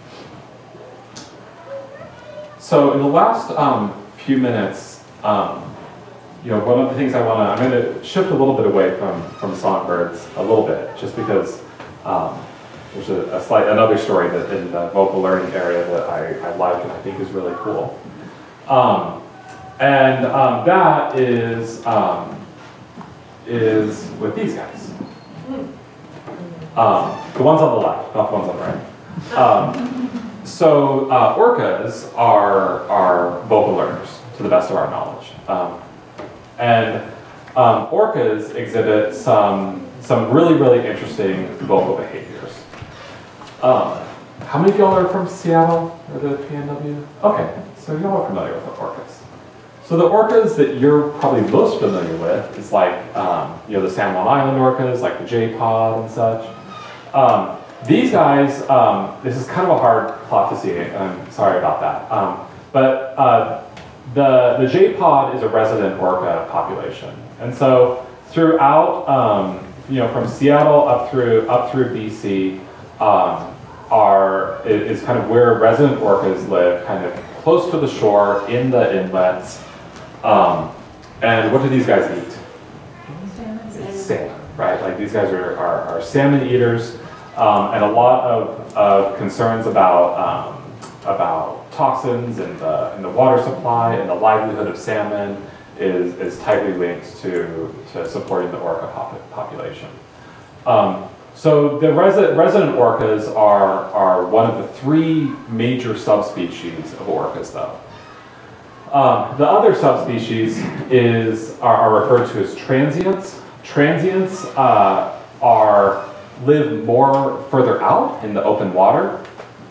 So in the last um, few minutes, um, you know, one of the things I want to, I'm going to shift a little bit away from, from songbirds a little bit, just because um, there's a, a slight, another story that in the vocal learning area that I, I like and I think is really cool. Um, and um, that is, um, is with these guys. Um, the ones on the left, not the ones on the right. Um, so uh, orcas are, are vocal learners, to the best of our knowledge. Um, And um, orcas exhibit some, some really, really interesting vocal behaviors. Um, how many of y'all are from Seattle or the P N W? Okay, so y'all are familiar with the orcas. So the orcas that you're probably most familiar with is like, um, you know, the San Juan Island orcas, like the J-pod and such. Um, these guys, um, this is kind of a hard plot to see, and I'm sorry about that. Um, but uh, The, the J-pod is a resident orca population. And so throughout, um, you know, from Seattle up through, up through B C, um, are, is kind of where resident orcas live, kind of close to the shore, in the inlets. Um, and what do these guys eat? Salmon. Salmon, right? Like these guys are, are, are salmon eaters, um, and a lot of, of concerns about, um, about toxins in the, in the water supply and the livelihood of salmon is, is tightly linked to, to supporting the orca pop population. Um, so the resi resident orcas are, are one of the three major subspecies of orcas though. Um, the other subspecies is, are, are referred to as transients. Transients uh, are, live more further out in the open water.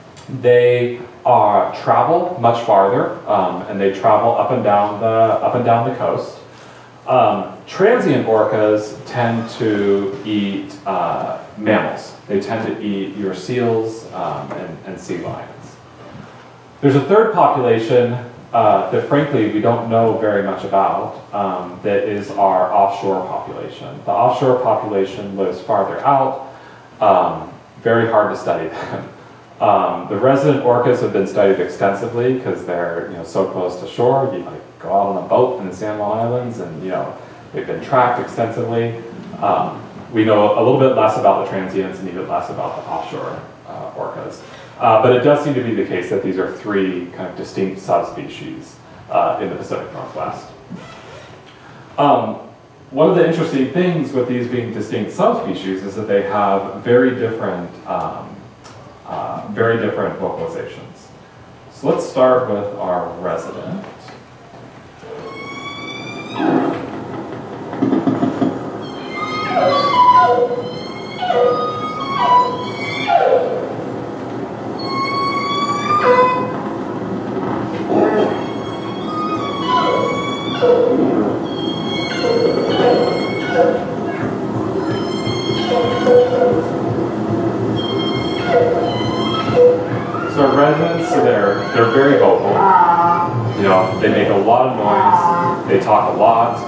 They Uh, travel much farther, um, and they travel up and down the up and down the coast. Um, transient orcas tend to eat uh, mammals. They tend to eat your seals um, and, and sea lions. There's a third population uh, that, frankly, we don't know very much about. Um, that is our offshore population. The offshore population lives farther out. Um, very hard to study them. Um, the resident orcas have been studied extensively because they're, you know, so close to shore. You like go out on a boat in the San Juan Islands, and you know they've been tracked extensively. Um, we know a little bit less about the transients and even less about the offshore uh, orcas. Uh, but it does seem to be the case that these are three kind of distinct subspecies uh, in the Pacific Northwest. Um, one of the interesting things with these being distinct subspecies is that they have very different. Um, Uh, very different vocalizations. So let's start with our resident. So residents, they're, they're very vocal. You know, they make a lot of noise, they talk a lot.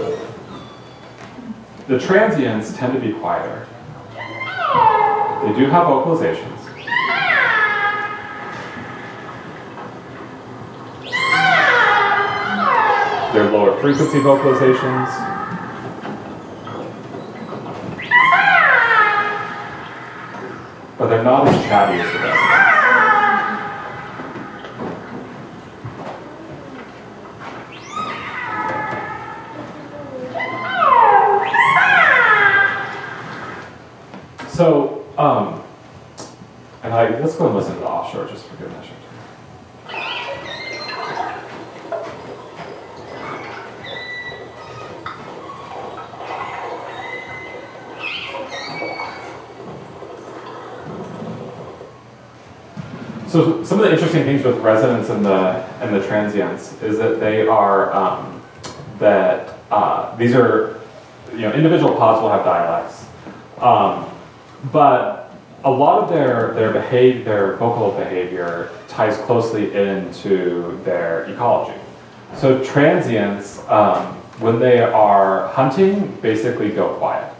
The transients tend to be quieter. They do have vocalizations. They're lower frequency vocalizations. But they're not as chatty as the residents. So, um, and I, let's go and listen to the offshore just for good measure. So some of the interesting things with residents and the and the transients is that they are um, that uh, these are, you know, individual pods will have dialects, um, but a lot of their their behavior, their vocal behavior ties closely into their ecology. So transients, um, when they are hunting, basically go quiet.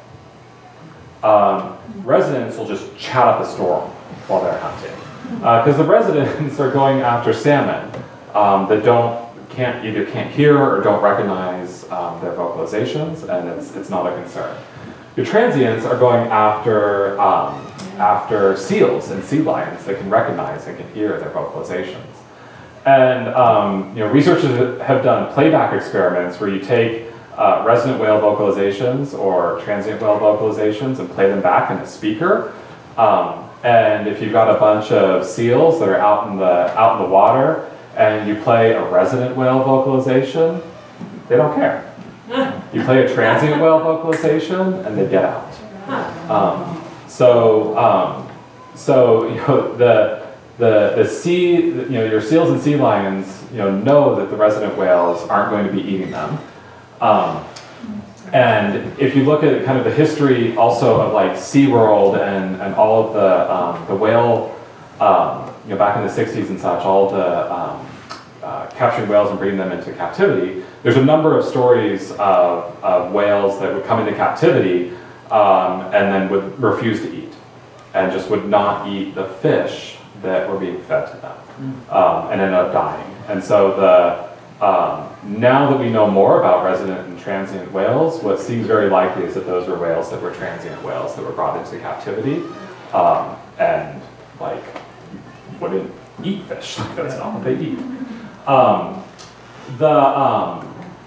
Um, residents will just chat up a storm while they're hunting. Because uh, the residents are going after salmon um, that don't can't either can't hear or don't recognize um, their vocalizations, and it's it's not a concern. Your transients are going after um, after seals and sea lions that can recognize and can hear their vocalizations. And um, you know, researchers have done playback experiments where you take uh, resident whale vocalizations or transient whale vocalizations and play them back in a speaker. Um, And if you've got a bunch of seals that are out in the out in the water, and you play a resident whale vocalization, they don't care. You play a transient whale vocalization, and they get out. Um, so, um, so you know the the the sea, you know, your seals and sea lions, you know, know that the resident whales aren't going to be eating them. Um, And if you look at kind of the history also of like SeaWorld and, and all of the, um, the whale, um, you know, back in the sixties and such, all of the um, uh, capturing whales and bringing them into captivity, there's a number of stories of, of whales that would come into captivity um, and then would refuse to eat and just would not eat the fish that were being fed to them um, and ended up dying. And so the Um, now that we know more about resident and transient whales, what seems very likely is that those were whales that were transient whales that were brought into captivity um, and like wouldn't eat fish. That's not what they eat. Um, the um,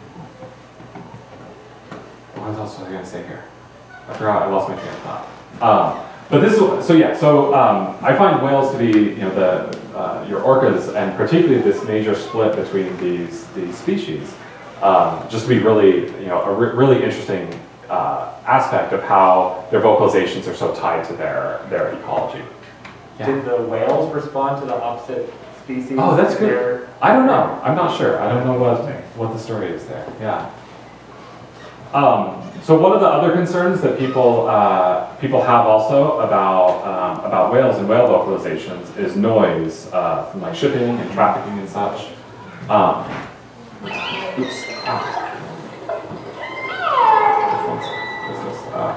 what else was I going to say here? I forgot. I lost my train of thought. Um, But this is, so yeah, so um, I find whales to be, you know, the uh, your orcas, and particularly this major split between these these species, um, just to be really, you know, a re really interesting uh, aspect of how their vocalizations are so tied to their their ecology. Yeah. Did the whales respond to the opposite species? Oh, that's good. I don't know. I'm not sure. I don't know what what the story is there. Yeah. Um, so one of the other concerns that people uh, people have also about um, about whales and whale vocalizations is noise uh, from like shipping and trafficking and such. Um, oops. Ah. This is, uh,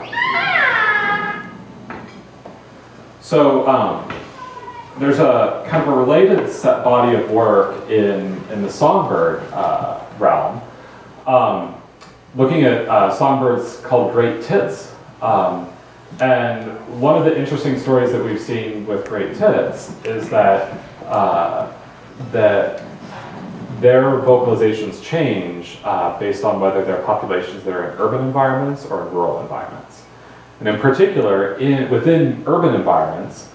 so um, there's a kind of a related set body of work in in the songbird uh, realm. Um, looking at uh, songbirds called great tits. Um, and one of the interesting stories that we've seen with great tits is that, uh, that their vocalizations change uh, based on whether they're populations that are in urban environments or in rural environments. And in particular, in, within urban environments,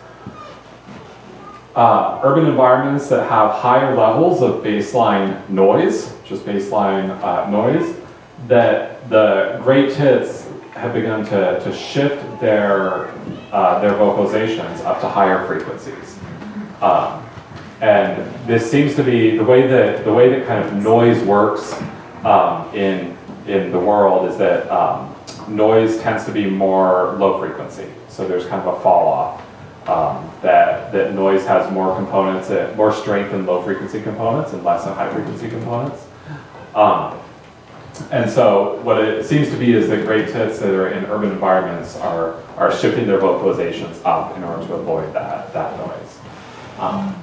uh, urban environments that have higher levels of baseline noise, just baseline uh, noise, that the great tits have begun to, to shift their, uh, their vocalizations up to higher frequencies. Um, and this seems to be the way that, the way that kind of noise works um, in, in the world is that um, noise tends to be more low frequency. So there's kind of a fall off. Um, that, that noise has more components, uh, more strength in low frequency components and less in high frequency components. Um, And so what it seems to be is that great tits that are in urban environments are, are shifting their vocalizations up in order to avoid that, that noise. Um,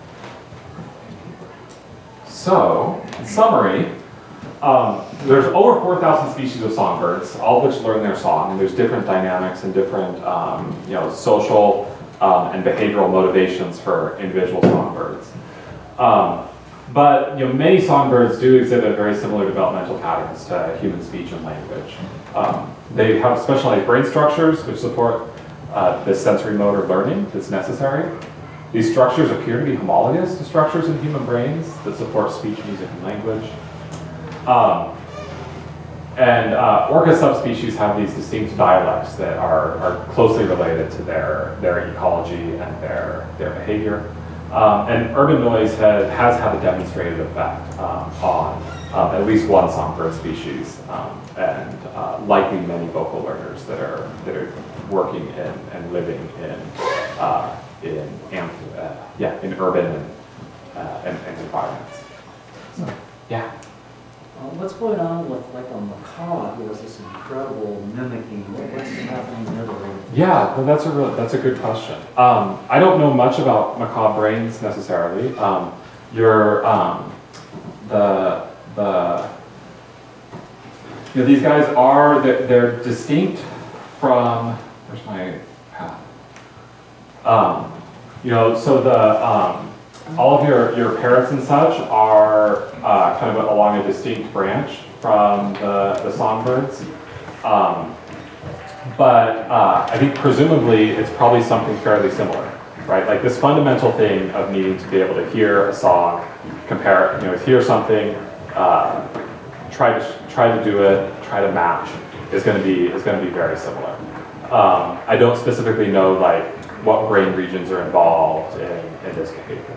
so, in summary, um, there's over four thousand species of songbirds, all of which learn their song, and there's different dynamics and different um, you know, social um, and behavioral motivations for individual songbirds. Um, But you know, many songbirds do exhibit very similar developmental patterns to human speech and language. Um, they have specialized brain structures which support uh, this sensory motor learning that's necessary. These structures appear to be homologous to structures in human brains that support speech, music, and language. Um, and uh, orca subspecies have these distinct dialects that are, are closely related to their, their ecology and their, their behavior. Um, and urban noise has, has had a demonstrated effect um, on um, at least one songbird species, um, and uh, likely many vocal learners that are, that are working in and living in uh, in amph- uh, yeah in urban and, uh, and, and environments. So yeah. Uh, what's going on with like a macaw who has this incredible mimicking? What's happening there? To Yeah, well, that's a real, that's a good question. Um, I don't know much about macaw brains necessarily. Um, your um, the the you know, these guys are they're, they're distinct from. Where's my path? Um, you know, so the um, all of your your parrots and such are uh, kind of along a distinct branch from the the songbirds. Um, But uh, I think presumably it's probably something fairly similar, right? Like this fundamental thing of needing to be able to hear a song, compare, you know, hear something, uh, try to try to do it, try to match, is going to be is going to be very similar. Um, I don't specifically know like what brain regions are involved in, in this behavior.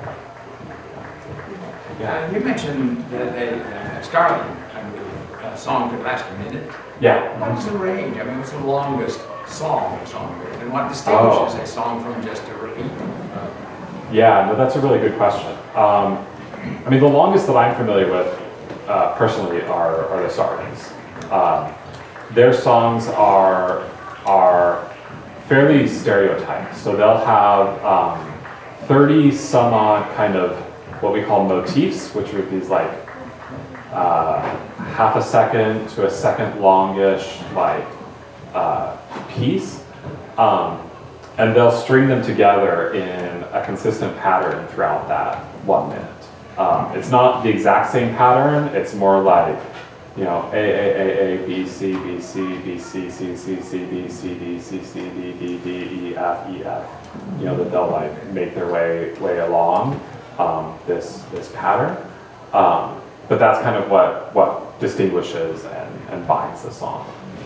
Yeah, you mentioned that a uh, starling, I believe, a song could last a minute. Yeah. What is the range? I mean, what's the longest song a songbird? And what distinguishes Oh. a song from just a repeat? Uh, Yeah, no, that's a really good question. Um, I mean, the longest that I'm familiar with uh, personally are, are the Sardines. Um, their songs are are fairly stereotyped. So they'll have um, thirty some odd kind of what we call motifs, which are these like uh, half a second to a second longish like uh, piece. Um, and they'll string them together in a consistent pattern throughout that one minute. Um, it's not the exact same pattern, it's more like, you know, A, A, A, A, B, C, B, C, B, C, C, C, C, B, C, D, C, C, D, D, D, E, F, E, F. You know, that they'll like make their way way along um, this this pattern. Um, but that's kind of what, what distinguishes and, and binds the song.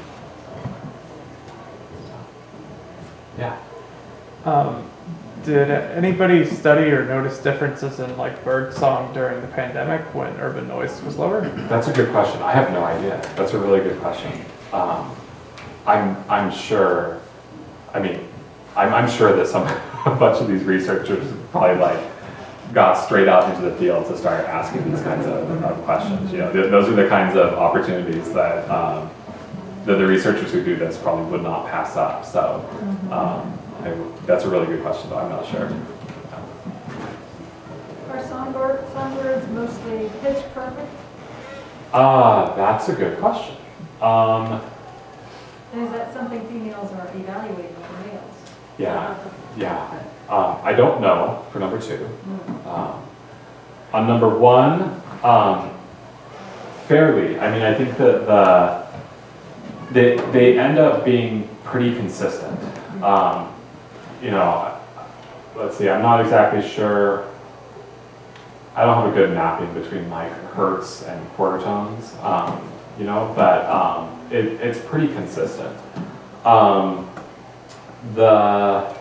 Yeah. Um, did anybody study or notice differences in like bird song during the pandemic when urban noise was lower? That's a good question. I have no idea. That's a really good question. Um, I'm I'm sure. I mean, I'm I'm sure that some a bunch of these researchers probably like got straight out into the field to start asking these kinds of, of questions. You know, th- those are the kinds of opportunities that um, that the researchers who do this probably would not pass up. So. Um, I, that's a really good question, though. I'm not sure. Are songbird, songbirds mostly pitch perfect? Ah, uh, that's a good question. Um, And is that something females are evaluating for males? yeah, yeah. Um, I don't know for number two. Um, on number one, um, fairly. I mean, I think that the they they end up being pretty consistent. Um, you know, let's see, I'm not exactly sure. I don't have a good mapping between like hertz and quarter tones, um, you know, but um, it, it's pretty consistent. Um, the,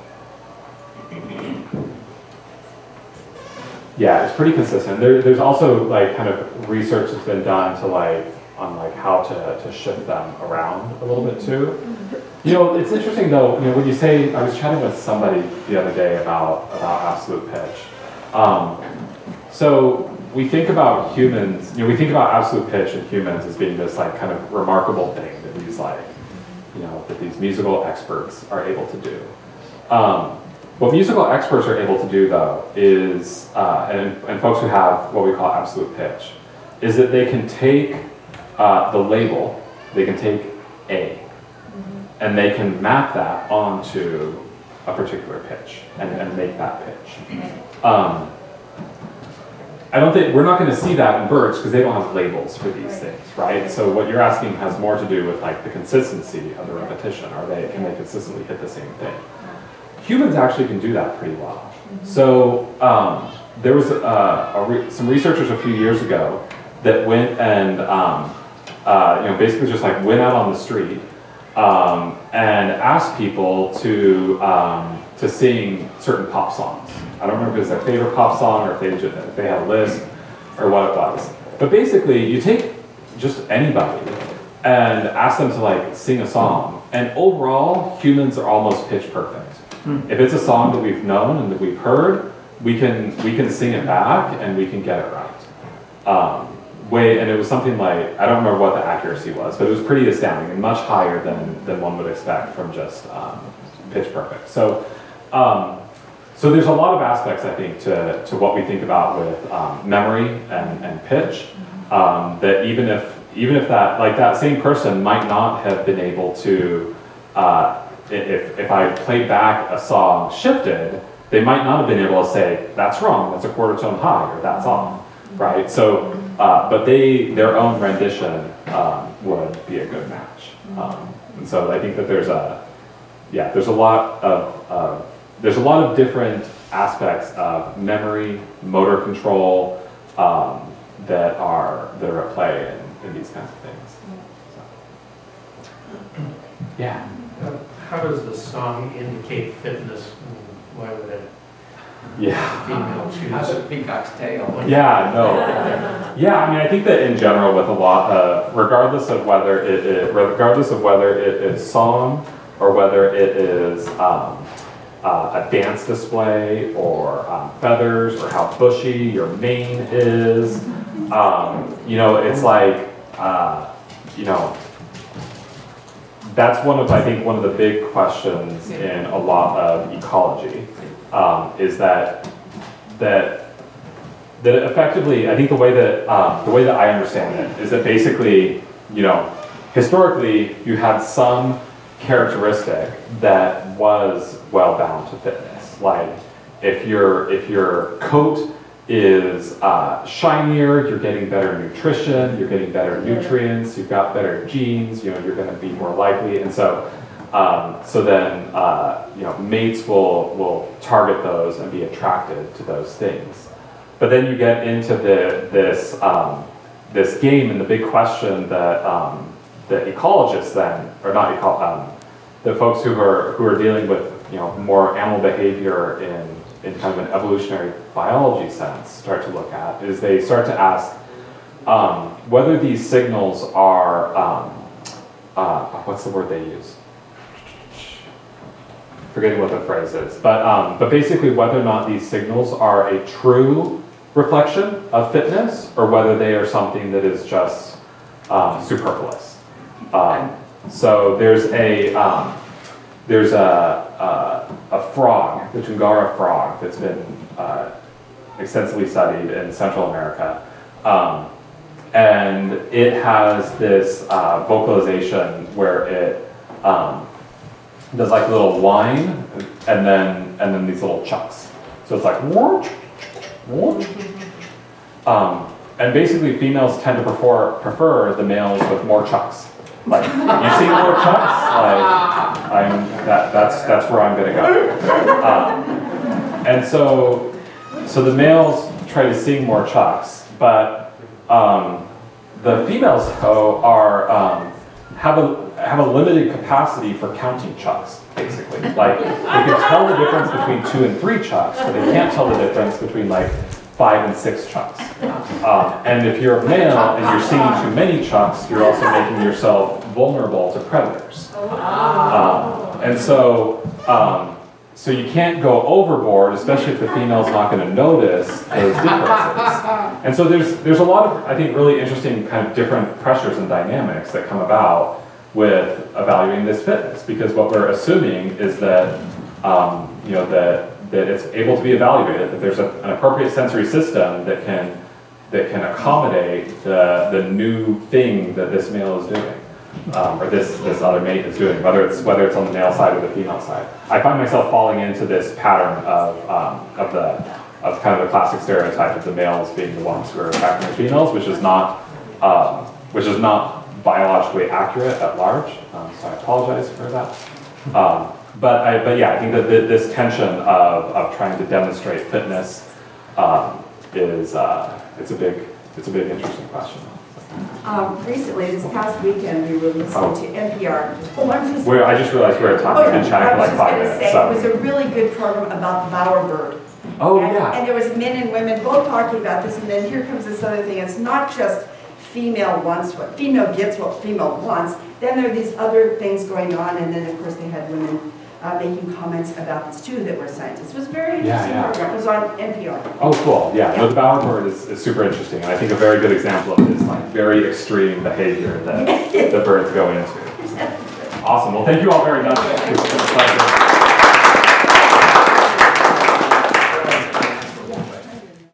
yeah, it's pretty consistent. There, there's also like kind of research that's been done to like, on like how to, to shift them around a little bit too. You know, it's interesting though, you know, when you say, I was chatting with somebody the other day about, about absolute pitch. Um, so we think about humans, you know, we think about absolute pitch in humans as being this like kind of remarkable thing that these like, you know, that these musical experts are able to do. Um, what musical experts are able to do though is, uh, and, and folks who have what we call absolute pitch, is that they can take uh, the label, they can take A, and they can map that onto a particular pitch and, and make that pitch. Um, I don't think, we're not gonna see that in birds because they don't have labels for these things, right? So what you're asking has more to do with like the consistency of the repetition. Are they, can they consistently hit the same thing? Humans actually can do that pretty well. So um, there was uh, a re some researchers a few years ago that went and um, uh, you know, basically just like went out on the street um, and asked people to um, to sing certain pop songs. I don't remember if it was their favorite pop song or if they just, if they had a list or what it was. But basically, you take just anybody and ask them to like sing a song, and overall, humans are almost pitch perfect. If it's a song that we've known and that we've heard, we can we can sing it back and we can get it right. Um, way and it was something like, I don't remember what the accuracy was, but it was pretty astounding and much higher than than one would expect from just um, pitch perfect. So. Um, So there's a lot of aspects, I think, to, to what we think about with um, memory and, and pitch, um, that even if, even if that, like that same person might not have been able to, uh, if, if I played back a song shifted, they might not have been able to say, that's wrong, that's a quarter tone high, or that's off, right? So, uh, but they, their own rendition um, would be a good match. Um, and so I think that there's a, yeah, there's a lot of, uh, There's a lot of different aspects of memory, motor control um, that are that are at play in, in these kinds of things. So. Yeah. Uh, How does the song indicate fitness? Why would a Yeah. female How's choose? a peacock's tail? Yeah. No. Yeah. I mean, I think that in general, with a lot of, regardless of whether it is, regardless of whether it is song or whether it is. Um, Uh, a dance display or um, feathers or how bushy your mane is. Um, you know, it's like, uh, you know, that's one of, I think, one of the big questions in a lot of ecology um, is that, that, that effectively, I think the way that, um, the way that I understand it is that basically, you know, historically you had some characteristic that was well bound to fitness. Like if your if your coat is uh, shinier, you're getting better nutrition, you're getting better nutrients, you've got better genes, you know, you're going to be more likely. And so um, so then uh, you know, mates will will target those and be attracted to those things. But then you get into the this um, this game and the big question that um, the ecologists then, or not eco um, the folks who are who are dealing with, you know, more animal behavior in in kind of an evolutionary biology sense start to look at is they start to ask um, whether these signals are um, uh, what's the word they use? Forgetting what the phrase is, but um, but basically whether or not these signals are a true reflection of fitness or whether they are something that is just um, superfluous. Um, so there's a um, there's a, a a frog, the Tungara frog, that's been uh, extensively studied in Central America, um, and it has this uh, vocalization where it um, does like a little whine and then and then these little chucks. So it's like um, and basically females tend to prefer prefer the males with more chucks. Like, you see more chucks? Like, I'm, that, that's, that's where I'm gonna go. Um, and so, so the males try to sing more chucks, but um, the females, though, are, um, have a, have a limited capacity for counting chucks, basically. Like, they can tell the difference between two and three chucks, but they can't tell the difference between, like, five and six chucks. Um, and if you're a male and you're singing too many chucks, you're also making yourself vulnerable to predators. Um, and so, um, so you can't go overboard, especially if the female's not going to notice those differences. And so there's there's a lot of, I think, really interesting kind of different pressures and dynamics that come about with evaluating this fitness, because what we're assuming is that um, you know that. that it's able to be evaluated, that there's a, an appropriate sensory system that can that can accommodate the the new thing that this male is doing, um, or this this other mate is doing, whether it's whether it's on the male side or the female side. I find myself falling into this pattern of um, of the of kind of the classic stereotype of the males being the ones who are attacking the females, which is not, um, which is not biologically accurate at large. Um, so I apologize for that. Um, but I, but yeah, I think that th this tension of, of trying to demonstrate fitness um, is uh, it's a big it's a big interesting question. Um, recently, this past weekend, we were listening Oh. to N P R. Oh, I'm just- We're, I just realized we were talking Oh, and chatting for like five I was minutes. just So. gonna say, it was a really good program about the bowerbird. Oh And- yeah. And there was men and women both talking about this, and then here comes this other thing, it's not just female wants what, female gets what female wants, then there are these other things going on, and then of course they had women uh, making comments about this too that were scientists. It was a very interesting yeah. program, it was on N P R. Oh, cool. Yeah. Yeah. No, the bowerbird is, is super interesting, and I think a very good example of this like very extreme behavior that the birds go into. Awesome. Well, thank you all very much. It's been a pleasure.